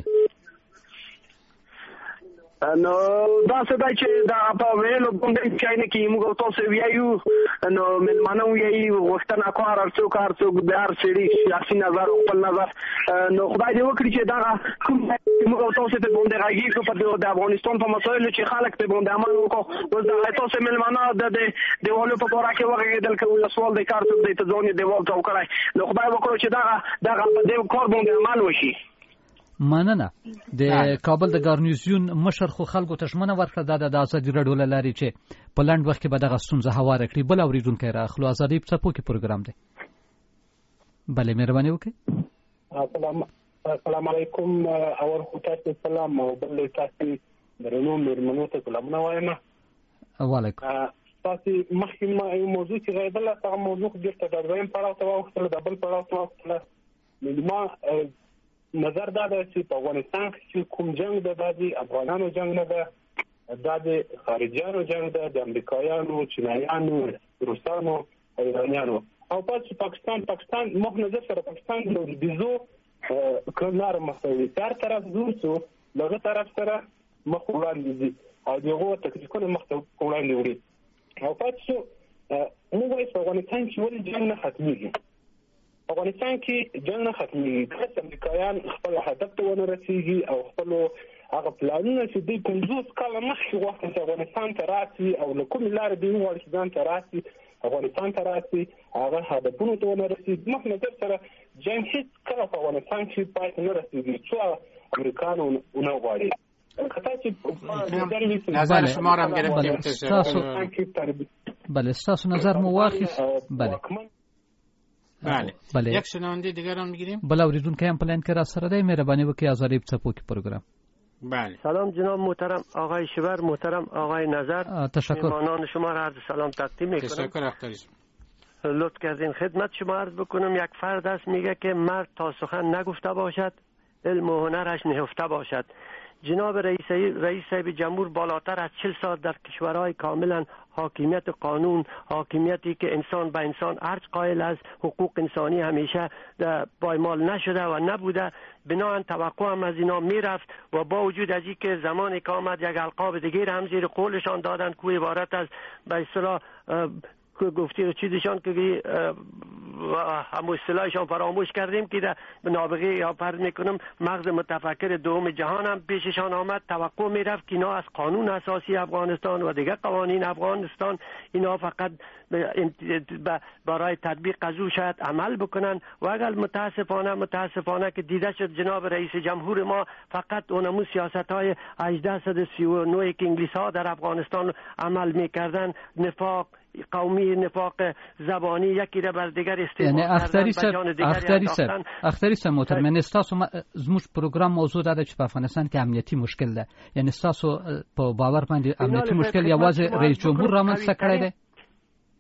S10: نو دا څه دی چې دا په ویلو باندې چاینه کې موږ تاسو ویایو نو ملمنه ویایي غوښتنه کار ارڅو کار څو د هر سړي سیاسي نظر خپل نظر نو خدای دې وکړي چې دا کوم موږ تاسو ته باندې راګي کو په د افغانستان په مسایلو چې خلک ته باندې عمل وکړو اوس دا تاسو ملمنه د دیوالو په اړه کې وغږیدل کوي سوال د کار څه د ځونې دیوال ته وکړای نو خدای وکړو چې دا دا په دې کار باندې عمل وشي.
S3: مننه. د کابل د ګارنیزیون مشر خو خلکو ته ژمنه ورکړه د ازادي راډیو لاري چې په لنډ وخت کې به دغه ستونزه هواره کړي. بل اوریدونکو راخلو ازادي په څپو کې پروګرام دی. بله مهرباني وکړئ.
S10: السلام السلام علیکم اور خدای سلام او بل تاسو درنو مېرمنو ته سلامونه وایم.
S3: وعلیکم.
S10: تاسو مخکې ما یو موضوع چې غیبل هغه موضوع ډېر تداویم پړاو ته وختل د بل پړاو ته وختل ما نظر دا ده چې په افغانستان کې کوم جنگ ده د افغانانو جنگ نه ده د خارجيانو جنگ ده د امریکایانو چینایانو روسانو ایرانیانو او په پاکستان پاکستان مخ نظر سره پاکستان د بيزو کلنار مسوي تر طرف زوسو لغه طرف سره مخ وړاندې دي او دغه تکتیکونه مخ وړاندې وړي او پاتې موږ په افغانستان کې ولې جنگ نه ختميږي. افغانستان کې جنگ نه ختميږي که امریکایان خپل هدف ته ونه رسیږي او خپل هغه پلانونه چې د پنځوس کاله مخکې وخت افغانستان ته راسي او له کوم لارې دی وړي ځان ته راسي افغانستان ته راسي هغه هدفونو ته ونه رسیږي. مخ نظر سره جنگ هیڅ کله په افغانستان کې پای ته نه رسیږي څو امریکانو ونه غواړي.
S6: نظر شما را هم گرفتیم.
S3: بله ستاسو نظر مو واخیست. بله
S6: بله بله یک شنونده دیگر هم میگیریم.
S3: بله اوریدونکو هم پلان که را سره ده مهربانی وکړئ ازادي په څپو کې پروګرام.
S6: بله
S11: سلام جناب محترم آقای شبر محترم آقای نظر
S3: تشکر.
S11: مهمانان شما را عرض سلام تقدیم میکنم.
S6: تشکر اختریش.
S11: لطف کردین خدمت شما عرض بکنم یک فرد است میگه که مرد تا سخن نگفته باشد علم و هنرش نهفته باشد. جناب رئیس رئیس صاحب جمهور بالاتر از چهل سال در کشورهای کاملا حاکمیت قانون حاکمیتی که انسان به انسان ارج قائل است حقوق انسانی همیشه پایمال نشده و نبوده بناهن توقع هم از اینا میرفت و با وجود از اینکه زمانی که آمد یک القاب دیگر هم زیر قولشان دادن که عبارت از به اصطلاح گفتی چیزشان که همو اصطلاحشان فراموش کردیم که به نابغه یا فرض میکنم مغز متفکر دوم جهان هم پیششان آمد توقع میرفت که اینا از قانون اساسی افغانستان و دیگر قوانین افغانستان اینا فقط برای تطبیق از او شاید عمل بکنن و اگر متاسفانه متاسفانه که دیده شد جناب رئیس جمهور ما فقط اونمو سیاست های هجده سی و نه که انگلیس ها در افغانستان عمل میکردن نفاق قومی نفاق زبانی یکی را بر دیگر استعمال
S3: یعنی اختری سر اختری سر اختری سر محترم یعنی تاسو زموږ پروګرام موضوع ده چې په افغانستان کې امنیتي مشکل ده یعنی تاسو په باور باندې امنیتي مشکل یوازې رئیس جمهور رامنځته کړی دی.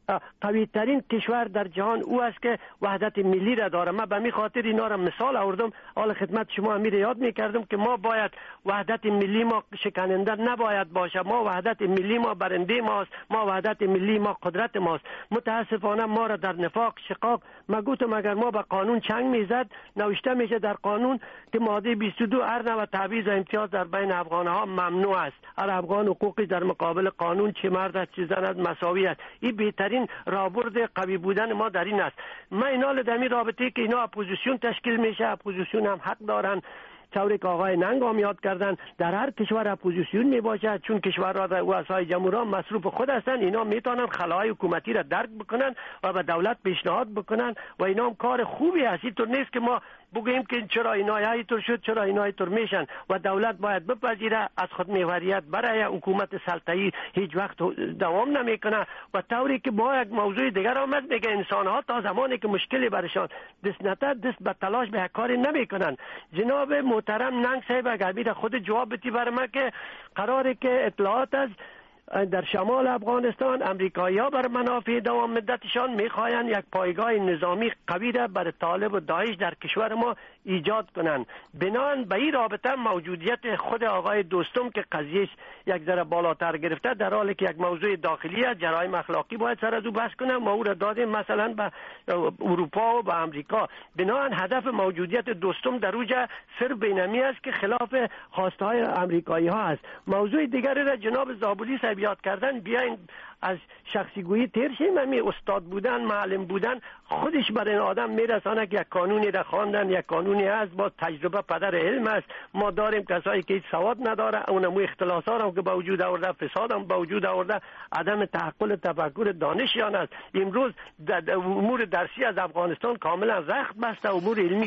S11: قوی ترین کشور در جهان او است که وحدت ملی را داره. من به می خاطر اینا را مثال آوردم. حال خدمت شما امیر یاد می کردم که ما باید وحدت ملی ما شکننده نباید باشه. ما وحدت ملی ما برنده ماست، ما وحدت ملی ما قدرت ماست. متاسفانه ما را در نفاق شقاق ما گفتم اگر ما به قانون چنگ میزد نوشته میشه در قانون که ماده بیست و دو ارنه و تبعیض و امتیاز در بین افغانها ممنوع است. هر افغان حقوقی در مقابل قانون چه مرد است چه زن است مساوی است. این بهترین راهبرد قوی بودن ما در این است. من اینا لدمی رابطه که اینا اپوزیسیون تشکیل میشه، اپوزیسیون هم حق دارن طوری که آقای ننگ هم یاد کردن در هر کشور اپوزیسیون می باشد، چون کشورها رؤسای جمهورها مصروف خود هستند. اینا میتونن خلاهای حکومتی را درک بکنن و به دولت پیشنهاد بکنن و اینا هم کار خوبی است. اینطور نیست که ما بگوییم که چرا اینا اینطور شد چرا اینا اینطور میشن و دولت باید بپذیره از خود محوریت برای حکومت سلطه‌ای هیچ وقت دوام نمیکنه و طوری که با یک موضوع دیگر آمد میگه انسان ها تا زمانی که مشکلی برشان دست نته دست به تلاش به کاری نمیکنن. جناب محترم ننگ صاحب اگر بیره خود جواب بدی برای من که قراره که اطلاعات از در شمال افغانستان امریکایی ها بر منافع دوام مدتشان میخواهند یک پایگاه نظامی قوی را بر طالب و داعش در کشور ما ایجاد کنند. بنان به این رابطه موجودیت خود آقای دوستم که قضیه یک ذره بالاتر گرفته در حالی که یک موضوع داخلی است، جرایم اخلاقی باید سر از او بحث کنم. ما او را دادیم مثلا به اروپا و به امریکا. بنان هدف موجودیت دوستم در اوجه صرف بینمی است که خلاف خواسته های امریکایی ها است. موضوع دیگری را جناب زابلی صاحب یاد کردن. بیاین از شخصی گویی تیر شیم. همی استاد بودن معلم بودن خودش برای این آدم میرسانه که یک قانونی را خواندن، یک قانونی هست با تجربه پدر علم است. ما داریم کسایی که هیچ سواد نداره، اونمو اختلاسات هم که با وجود آورده، فساد هم با وجود آورده، عدم تعقل تفکر دانشیان است. امروز امور درسی از افغانستان کاملا رخت بسته، امور علمی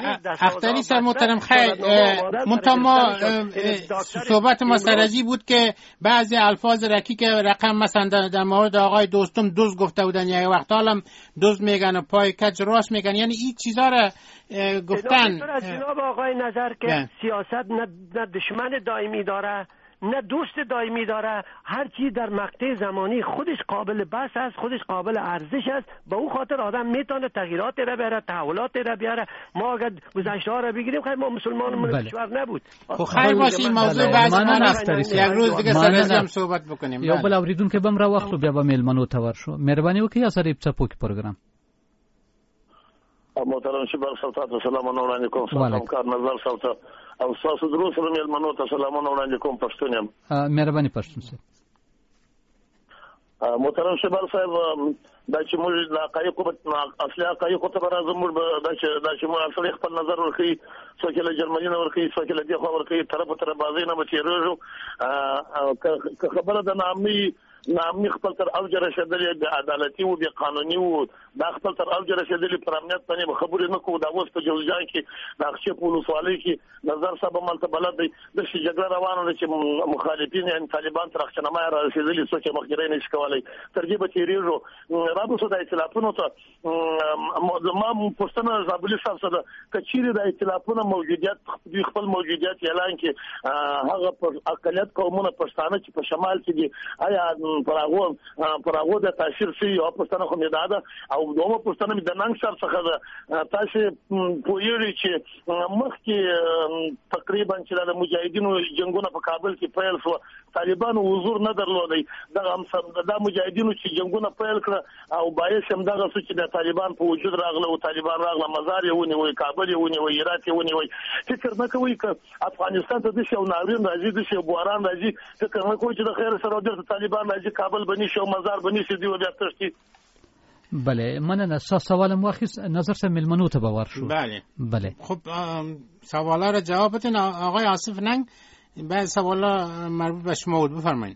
S6: اختری سر محترم خیر منتها ما صحبت ما سرزی بود که بعضی الفاظ رکیک رقم مثلا در مورد آقای دوستم دوز گفته بودن، یک وقت حالم دوز میگن و پای کج راست میگن، یعنی این چیزا را گفتن.
S11: جناب آقای نظر که yeah. سیاست نه, نه دشمن دائمی داره نه دوست دائمی داره. هر چی در مقطع زمانی خودش قابل بحث است، خودش قابل ارزش است. به اون خاطر آدم میتونه تغییرات را بیاره، تحولات را بیاره. ما اگر گذشته ها را بگیریم خیر ما مسلمانمون کشور نبود.
S6: خب خیر باشه این موضوع بعض ما یک روز دیگه سر هم صحبت بکنیم.
S3: یو بل اوریدون که بم را وخت بیا به میلمنو تور شو. مهرباني وکړئ سره په پوک پروګرام.
S7: محترم شباب صوتات سلامونه وړاندې کوم. سلام کار نظر صوت او تاسو درو سره میلمنو ته سلامونه وړاندې کوم. پښتون یم.
S3: مهرباني پښتون صاحب.
S7: محترم شباب صاحب دا چې موږ د حقایقو اصلي حقایقو ته راځو، موږ دا چې دا چې موږ اصلي خپل نظر ورکړي، څوک له جرمني نه ورکړي، څوک له دې خوا ورکړي، طرف تر بازي نه بچیږو. که خبره د نامي نامي خپل تر اوج رسیدلې د عدالتي او د قانوني او د خپل تر اوج رسیدلې پر امنیت باندې خبرې نه کوو. دا اوس په جوزجان کې د اخشې په ولسوالۍ کې نظر صاحب مالته بلد دی د شي جګړه روانه ده چې مخالفین یعنی طالبان تر اخشنامه را رسیدلي، څوک یې مخکې نه شي کولای. ترجیح تیریږو رابطه د ائتلافونو ته ما پښتنه زابلی صاحب سره کچيري د ائتلافونو موجودیت خپل موجودیت اعلان کې هغه پر اقلیت قومونه پښتانه چې په شمال کې دي آیا پراغو پراغو د تاثیر سی او پښتنه خو نه ده او دومره پښتنه د ننګ سر څخه تاسو پویری چې مخکې تقریبا چې د مجاهدینو جنگونه په کابل کې پیل شو، طالبانو حضور نه درلودي. دا هم د مجاهدینو چې جنگونه پیل کړ او باعث هم دغه چې د طالبان په وجود راغله او طالبان راغله مزار یې ونیوي، کابل یې ونیوي، هرات یې ونیوي. فکر نه کوي چې افغانستان ته د شو ناورین راځي، د شو بوران راځي. فکر نه کوي چې د خیر سره د طالبان راځي کابل بني شو مزار بني سي دی و بیا تشتي.
S3: بله مننه. سوالم واخیست نظر سه ملمنو ته باور شو.
S6: بله
S3: بله
S6: خب سوالا را جواب بدین آقای آصف ننگ. بعد سوالا مربوط به شما بود بفرمایید.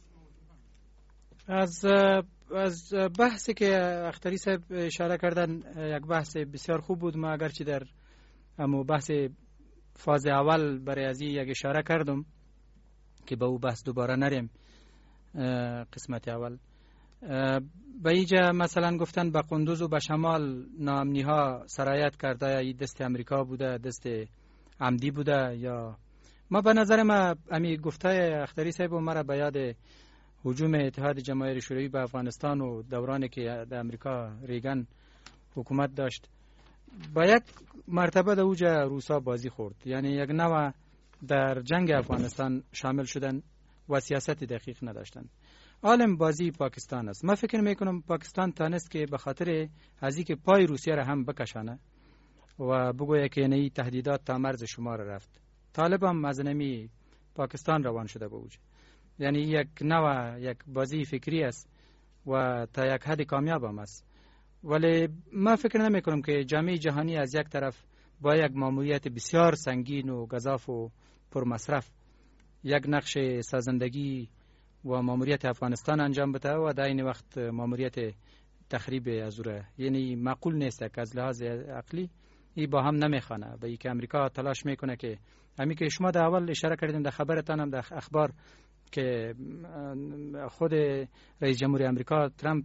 S9: از از بحثی که اختری صاحب اشاره کردن یک بحث بسیار خوب بود. ما اگرچه در امو بحث فاز اول برای ازی یک اشاره کردم که به او بحث دوباره نریم. قسمت اول به اینجا مثلا گفتن به قندوز و به شمال ناامنی ها سرایت کرده، یا دست امریکا بوده، دست عمدی بوده، یا ما به نظر ما امی گفته اختری صاحب و مرا به یاد هجوم اتحاد جماهیر شوروی به افغانستان و دورانی که در امریکا ریگن حکومت داشت، با یک مرتبه در اوجه روسا بازی خورد، یعنی یک نوع در جنگ افغانستان شامل شدن و سیاست دقیق نداشتند. عالم بازی پاکستان است. من فکر میکنم پاکستان تانست که به خاطر ازی که پای روسیه را هم بکشانه و بگویه که این تهدیدات تا مرز شما را رفت. طالب هم از نمی پاکستان روان شده به اوج، یعنی یک نوع یک بازی فکری است و تا یک حد کامیاب هم است. ولی من فکر نمی کنم که جامعه جهانی از یک طرف با یک ماموریت بسیار سنگین و گزاف و پرمصرف یک نقش سازندگی و ماموریت افغانستان انجام بده و در این وقت ماموریت تخریب ازوره، یعنی معقول نیست که از لحاظ عقلی این با هم نمیخوانه. به اینکه امریکا تلاش میکنه که همین که شما در اول اشاره کردین در خبرتان هم در اخبار که خود رئیس جمهوری امریکا ترامپ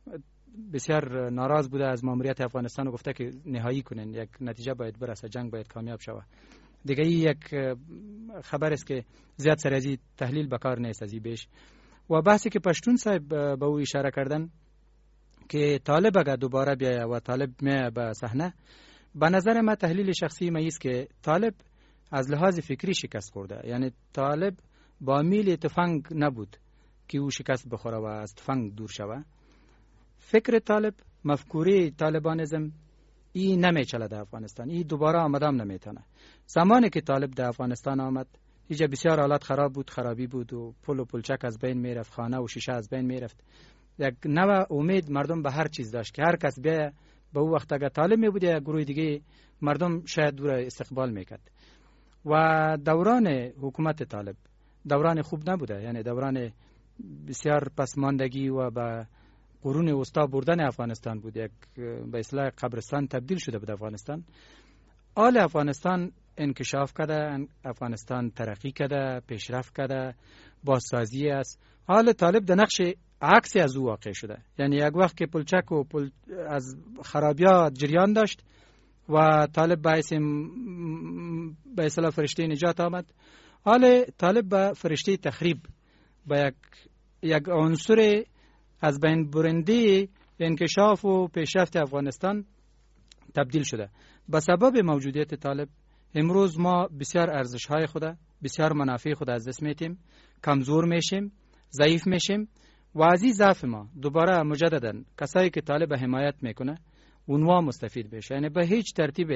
S9: بسیار ناراض بوده از ماموریت افغانستان و گفته که نهایی کنین، یک نتیجه باید برسه، جنگ باید کامیاب شود. دیگه این یک خبر است که زیاد سر ازی تحلیل بکار نیست ازی بیش. و بحثی که پشتون صاحب به او اشاره کردن که طالب اگر دوباره بیایه و طالب میایه به صحنه، به نظر من تحلیل شخصی من است که طالب از لحاظ فکری شکست خورده، یعنی طالب با میل تفنگ نبود که او شکست بخوره و از تفنگ دور شوه. فکر طالب، مفکوره طالبانیزم این نمیچله در افغانستان، این دوباره آمدام نمیتونه. زمانی که طالب در افغانستان آمد اینجا بسیار حالات خراب بود، خرابی بود و پل و پلچک از بین میرفت، خانه و شیشه از بین میرفت. یک نوع امید مردم به هر چیز داشت که هر کس بیا به او وقت اگر طالب می بود یا گروه دیگه مردم شاید دور استقبال میکرد. و دوران حکومت طالب دوران خوب نبوده، یعنی دوران بسیار پسماندگی و به قرون وسطا بردن افغانستان بود، یک به اصطلاح قبرستان تبدیل شده بود افغانستان. آل افغانستان انکشاف کرده، افغانستان ترقی کرده، پیشرفت کرده، بازسازی است. حال طالب در نقش عکسی از او واقع شده، یعنی یک وقت که پلچک و پل از خرابیات جریان داشت و طالب باعث به اصطلاح فرشته نجات آمد، حال طالب به فرشته تخریب، به یک یک عنصر از بین برنده انکشاف و پیشرفت افغانستان تبدیل شده. به سبب موجودیت طالب امروز ما بسیار ارزش‌های خود، بسیار منافع خود از دست میتیم، کمزور میشیم، ضعیف میشیم و از این ضعف ما دوباره مجددا کسایی که طالب حمایت میکنه اونها مستفید بشه، یعنی به هیچ ترتیب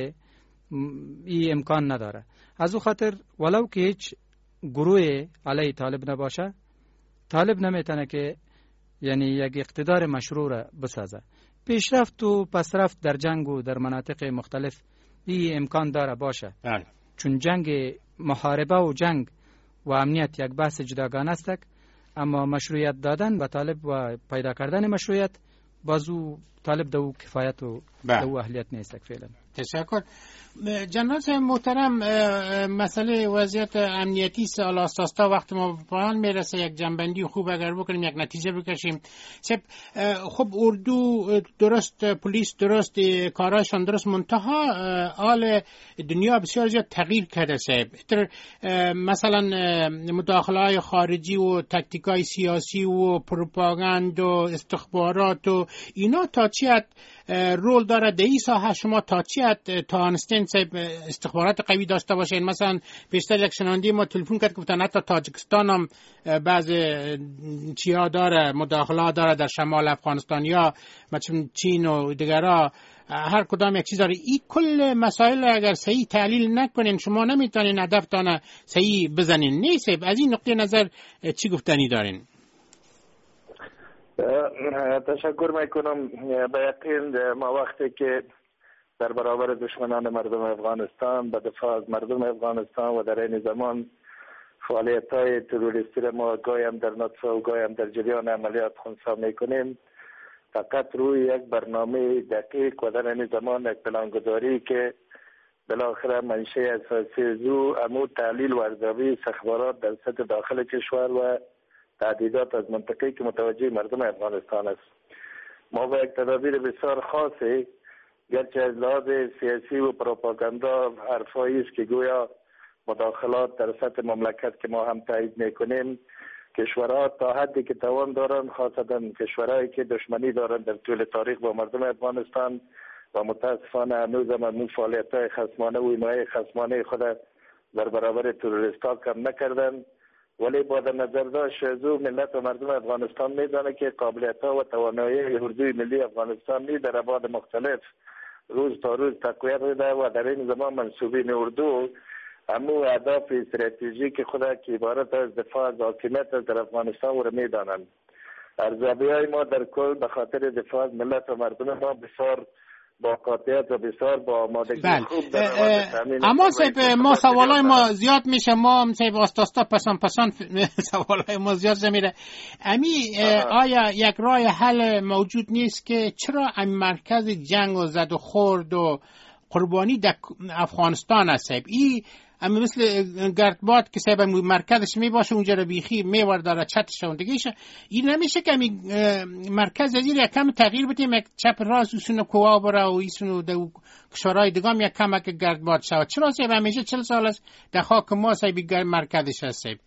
S9: این امکان نداره. از او خاطر ولو که هیچ گروه علیه طالب نباشه، طالب نمیتونه که یعنی یک اقتدار مشروع را بسازه. پیشرفت و پسرفت در جنگ و در مناطق مختلف این امکان داره باشه،
S6: بله.
S9: چون جنگ محاربه و جنگ و امنیت یک بحث جداگانه است، اما مشروعیت دادن به طالب و پیدا کردن مشروعیت بازو طالب دو کفایت و دو اهلیت نیست فعلا.
S6: تشکر. جناب محترم، مسئله وضعیت امنیتی سال اساستا وقت ما پایان میرسه، یک جنبندی خوب اگر بکنیم، یک نتیجه بکشیم. خب اردو درست، پلیس درست، کاراشان درست، منتها حال دنیا بسیار زیاد تغییر کرده صاحب. مثلا مداخله های خارجی و تکتیک های سیاسی و پروپاگاند و استخبارات و اینا تا چی حد رول داره در این ساحه؟ شما تا چی حد تانستین استخبارات قوی داشته باشین؟ مثلا پیشتر یک شنونده ما تلفن کرد گفتن حتی تاجیکستان هم بعض چیا داره، مداخله داره در شمال افغانستان، یا مثلا چین و دیگرها، هر کدام یک چیز داره. این کل مسائل اگر صحیح تحلیل نکنین شما نمیتونین هدفتان صحیح بزنین. نیست از این نقطه نظر چی گفتنی دارین؟
S7: تشکر میکنم. به یقین ما وقتی که در برابر دشمنان مردم افغانستان به دفاع از مردم افغانستان و در این زمان فعالیت های تروریستی را ما گاهی هم در نطفه و گاهی هم در جریان عملیات خنثی میکنیم، فقط روی یک برنامه دقیق و در این زمان یک پلانگذاری که بالاخره منشه اساسی زو امو تحلیل و ارزیابی استخبارات در سطح داخل کشور و تهدیدات از منطقه‌ای که متوجه مردم افغانستان است. ما با یک تدابیر بسیار خاصی، گرچه از لحاظ سیاسی و پروپاگاندا حرفایی است که گویا مداخلات در سطح مملکت که ما هم تایید میکنیم، کشورها تا حدی که توان دارند، خاصتا کشورهایی که دشمنی دارند در طول تاریخ با مردم افغانستان و متاسفانه هنوز هم همون فعالیت‌های خصمانه و حمایت خصمانه خود در برابر تروریست‌ها کم نکردند، ولی با در نظر داشت از ملت و مردم افغانستان میدانه که قابلیت‌ها و توانایی اردوی ملی افغانستان می در ابعاد مختلف روز تا روز تقویت میده و در این زمان منصوبین اردو همو اهداف استراتژیک خود که عبارت از دفاع از حاکمیت در افغانستان رو میدانند. ارزیابی‌های ما در کل به خاطر دفاع از ملت و مردم ما بسیار با قاطعیت و بسیار با آمادگی
S6: بله.
S7: خوب در تامین.
S6: اما صاحب ما سوالای ما زیاد میشه، ما صاحب آستاستا پسان پسان سوالای ما زیاد میره. امی آیا یک راه حل موجود نیست که چرا این مرکز جنگ و زد و خورد و قربانی در افغانستان است؟ این اما مثل گردباد که صاحب مرکزش می باشه اونجا رو بیخی میور داره چتش و دیگه این نمیشه که این مرکز از این کم تغییر بدیم، یک چپ راست اوسونو کوها بره و ایسونو در کشورهای دیگه هم یک کمک گردباد شود؟ چرا صاحب همیشه چل سال است در خاک ما صاحب مرکزش هست؟ صاحب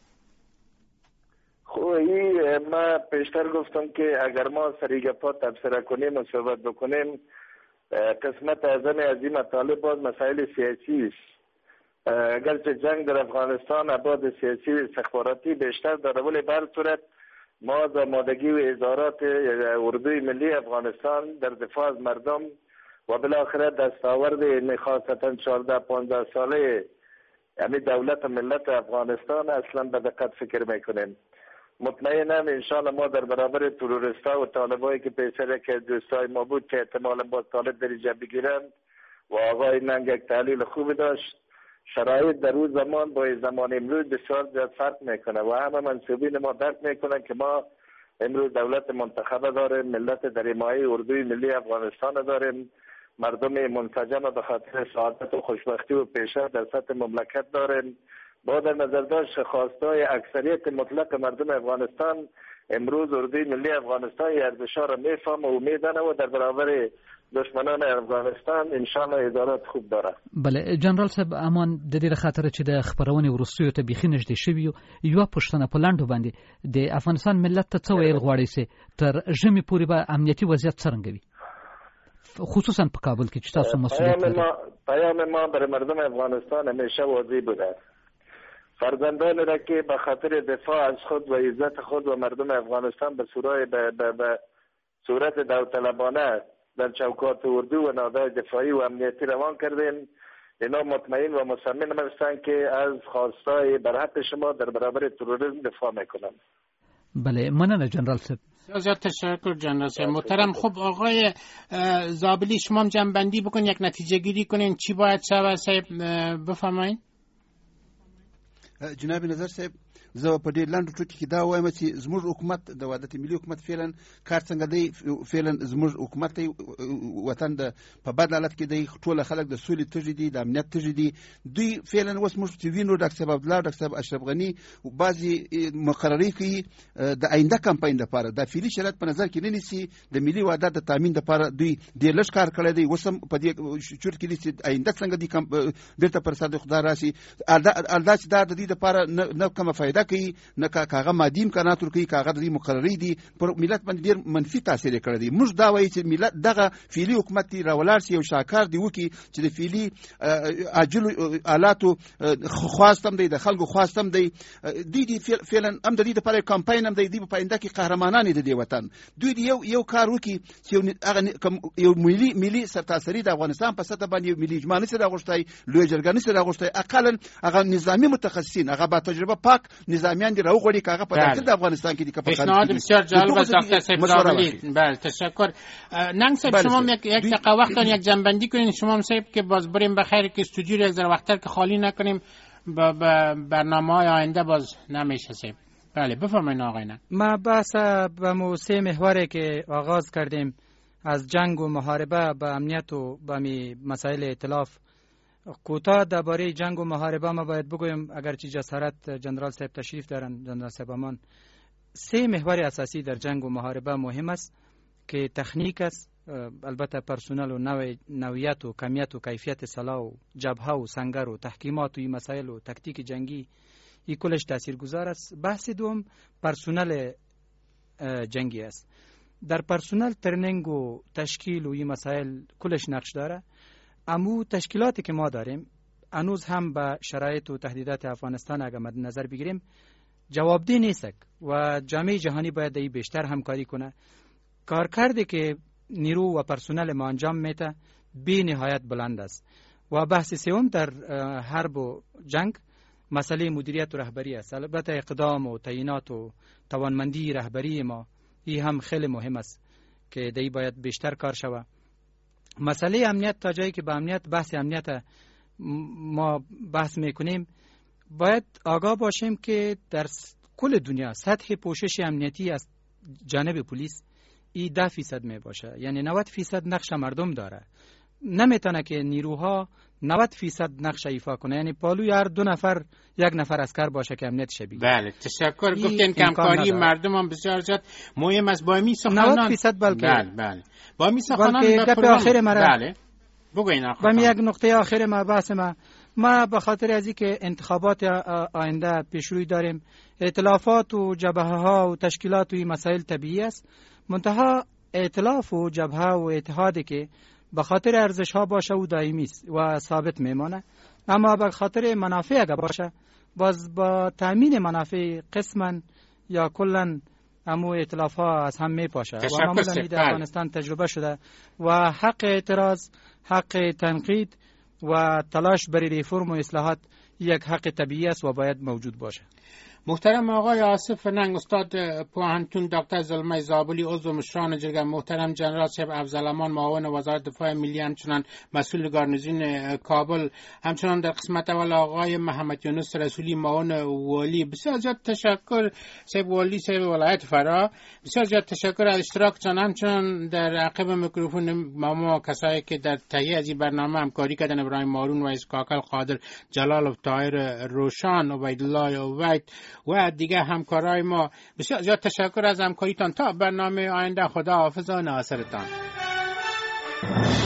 S7: خب این ما پیشتر گفتم که اگر ما سریگپا تبصره کنیم و صحبت بکنیم، قسمت اعظم از این مطالب باز مسائل سیاسی است. اگرچه جنگ در افغانستان ابعاد سیاسی و استخباراتی بیشتر داره، ولی به هر صورت ما از آمادگی و ادارات اردوی ملی افغانستان در دفاع از مردم و بالاخره دستاورد خاصتا چهارده پانزده ساله یعنی دولت و ملت افغانستان اصلا به دقت فکر میکنیم. مطمئنم انشاءالله ما در برابر تروریستا و طالبایی که پیسره که دوستای ما بود که احتمالا با طالب در اینجا بگیرند و آقای ننگ یک تحلیل خوبی داشت، شرایط در اون زمان با زمان امروز بسیار زیاد فرق میکنه و همه منصوبین ما درک میکنن که ما امروز دولت منتخبه داریم، ملت در حمایت اردوی ملی افغانستان داریم، مردم منسجم به خاطر سعادت و خوشبختی و پیشرفت در سطح مملکت داریم. با در نظر داشت خواستای اکثریت مطلق مردم افغانستان امروز اردوی ملی افغانستان ارزش‌ها را میفهمه و میدانه و در برابر دشمنان افغانستان انشاءالله ادارات خوب داره.
S3: بله جنرال صاحب، امان د دې خاطر چې د خبرونې ورستیو ته بيخي نږدې شوی یو پښتنه په لاندو باندې د افغانستان ملت ته څه ویل غواړي سي تر ژمي پورې به امنیتي وضعیت څنګه وي، خصوصا په کابل کې چې تاسو مسئولیت لرئ؟
S7: پیام ما برای مردم افغانستان همیشه واضح بوده، فرزندان را که به خاطر دفاع از خود و عزت خود و مردم افغانستان به صورت به, به, به صورت داوطلبانه در چوکات اردو و نهادهای دفاعی و امنیتی روان کردیم، اینا مطمئن و مصمم هستند که از خواستای برحق شما در برابر تروریسم دفاع میکنند.
S3: بله مننه جنرال صاحب.
S6: زیاد تشکر جنرال صاحب محترم. خب آقای زابلی شما هم جنبندی بکن، یک نتیجه گیری کنین چی باید شود صاحب بفرمایید.
S8: جناب نظر صاحب زه په ډېر لاندو ټکي کې دا وایم چې زموږ حکومت د وحدت ملي حکومت فعلا کار څنګه دی، فعلا زموږ حکومت دی وطن د په بد حالت کې دی، ټول خلک د سولې تږي دي، د امنیت تږي دي. دوی فعلا اوس موږ چې وینو ډاکټر صاحب عبدالله، ډاکټر صاحب اشرف غني بعضې مقررې کوي د آینده کمپاین لپاره د فعلي شرایط په نظر کې نه نیسي، د ملي وحدت د تامین لپاره دوی ډېر لږ کار کړی دی. اوس هم په دې چورت کې دي چې آینده څنګه دی بېرته پر سر د خدای راشي، دا چې دا د دې لپاره نه کومه فایده کوي، نه کاغه مادي امکانات ورکوي، کاغه د مقررې دي پر ملت باندې ډېر منفي تاثیر کړی دی. موږ دا وایي چې ملت دغه فعلي حکومت دی راولاړ شي، یو شاکار دی وکړي چې د فعلي عاجلو آلاتو خواست هم دی، د خلکو خواست هم دی. دوی دي فعلا هم د دې لپاره کمپاین هم دی، دوی په آینده کې قهرمانان دي د دې وطن. دوی دي یو یو کار وکړي چې یو ملي ملي سرتاسري د افغانستان په سطح باندې یو ملي اجماع نشي راغوښتی، لوی جرګه نشي راغوښتی، اقلا هغه نظامي متخصصین، هغه با تجربه پاک نظامیان دی راوغړي کاغه په داخل د افغانستان کې دي که په خارج کې. پیشنهاد
S6: بسیار جالب است دکتر صاحب زابلی. بله تشکر. ننگ صاحب شما یک یک دقیقه وقت دارین یک جنبندی کنین شما صاحب که باز بریم بخیر که استودیو رو یک ذره وقتتر که خالی نکنیم با برنامه‌های آینده باز نمیشه صاحب. بله بفرمایید آقای ننگ.
S9: ما بحث به موضوع محوری که آغاز کردیم از جنگ و محاربه به امنیت و به مسائل ائتلاف کوتاه درباره جنگ و محاربه ما باید بگویم، اگرچه جسارت جنرال صاحب تشریف دارن، جنرال صاحب امان، سه محور اساسی در جنگ و محاربه مهم است که تکنیک است، البته پرسونل و نوع نوعیت و کمیت و کیفیت سلاح و جبهه و سنگر و تحکیمات و این مسائل و تکتیک جنگی، این کلش تاثیرگذار است. بحث دوم پرسونل جنگی است. در پرسونل ترنینگ و تشکیل و این مسائل کلش نقش داره. امو تشکیلاتی که ما داریم هنوز هم به شرایط و تهدیدات افغانستان اگر مد نظر بگیریم جوابدeh نیست و جامعه جهانی باید ای بیشتر همکاری کنه. کارکردی که نیرو و پرسونل ما انجام میده بی نهایت بلند است. و بحث سوم در حرب و جنگ مسئله مدیریت و رهبری است. البته اقدام و تعیینات و توانمندی رهبری ما این هم خیلی مهم است که دی باید بیشتر کار شود. مسئله امنیت تا جایی که به امنیت بحث امنیت ما بحث میکنیم باید آگاه باشیم که در کل دنیا سطح پوشش امنیتی از جانب پلیس ای ده فیصد می باشه، یعنی نود فیصد نقش مردم داره. نمیتونه که نیروها نود فیصد نقش ایفا کنه، یعنی پالوی هر دو نفر یک نفر عسکر باشه که امنیت شبیه.
S6: بله تشکر. گفتین کمکاری مردم هم بسیار زیاد مهم است. با می سخنان
S9: نود فیصد بلکه
S6: بله بله با می سخنان
S9: گپ آخر مرا
S6: بله بگوین آخر
S9: با یک نقطه آخر ما بحث ما ما به خاطر از اینکه انتخابات آینده پیشروی داریم، ائتلافات و جبهه ها و تشکیلات و این مسائل طبیعی است. منتها ائتلاف و جبهه و اتحادی که به خاطر ارزش ها باشه و دائمی است و ثابت میمانه، اما به خاطر منافع اگر باشه باز با تامین منافع قسما یا کلا همو ائتلاف ها از هم میپاشه و معمولا در افغانستان تجربه شده و حق اعتراض، حق تنقید و تلاش برای ریفرم و اصلاحات یک حق طبیعی است و باید موجود باشه.
S6: محترم آقای آصف ننگ، استاد پوهنتون، دکتر زلمه زابلی، عضو مشران جرگه، محترم جنرال صاحب افضلامان معاون وزارت دفاع ملی، همچنان مسئول گارنیزون کابل، همچنان در قسمت اول آقای محمد یونس رسولی معاون والی، بسیار زیاد تشکر صاحب والی صاحب ولایت فرا، بسیار زیاد تشکر از اشتراکتان. همچنان در عقب میکروفون ما کسایی که در تهیه از این برنامه همکاری کردن، ابراهیم مارون و اسکاکل قادر، جلال و طاهر روشان، عبیدالله اوید و دیگه همکارای ما، بسیار زیاد تشکر از همکاریتان. تا برنامه آینده، خدا حافظ و ناصرتان.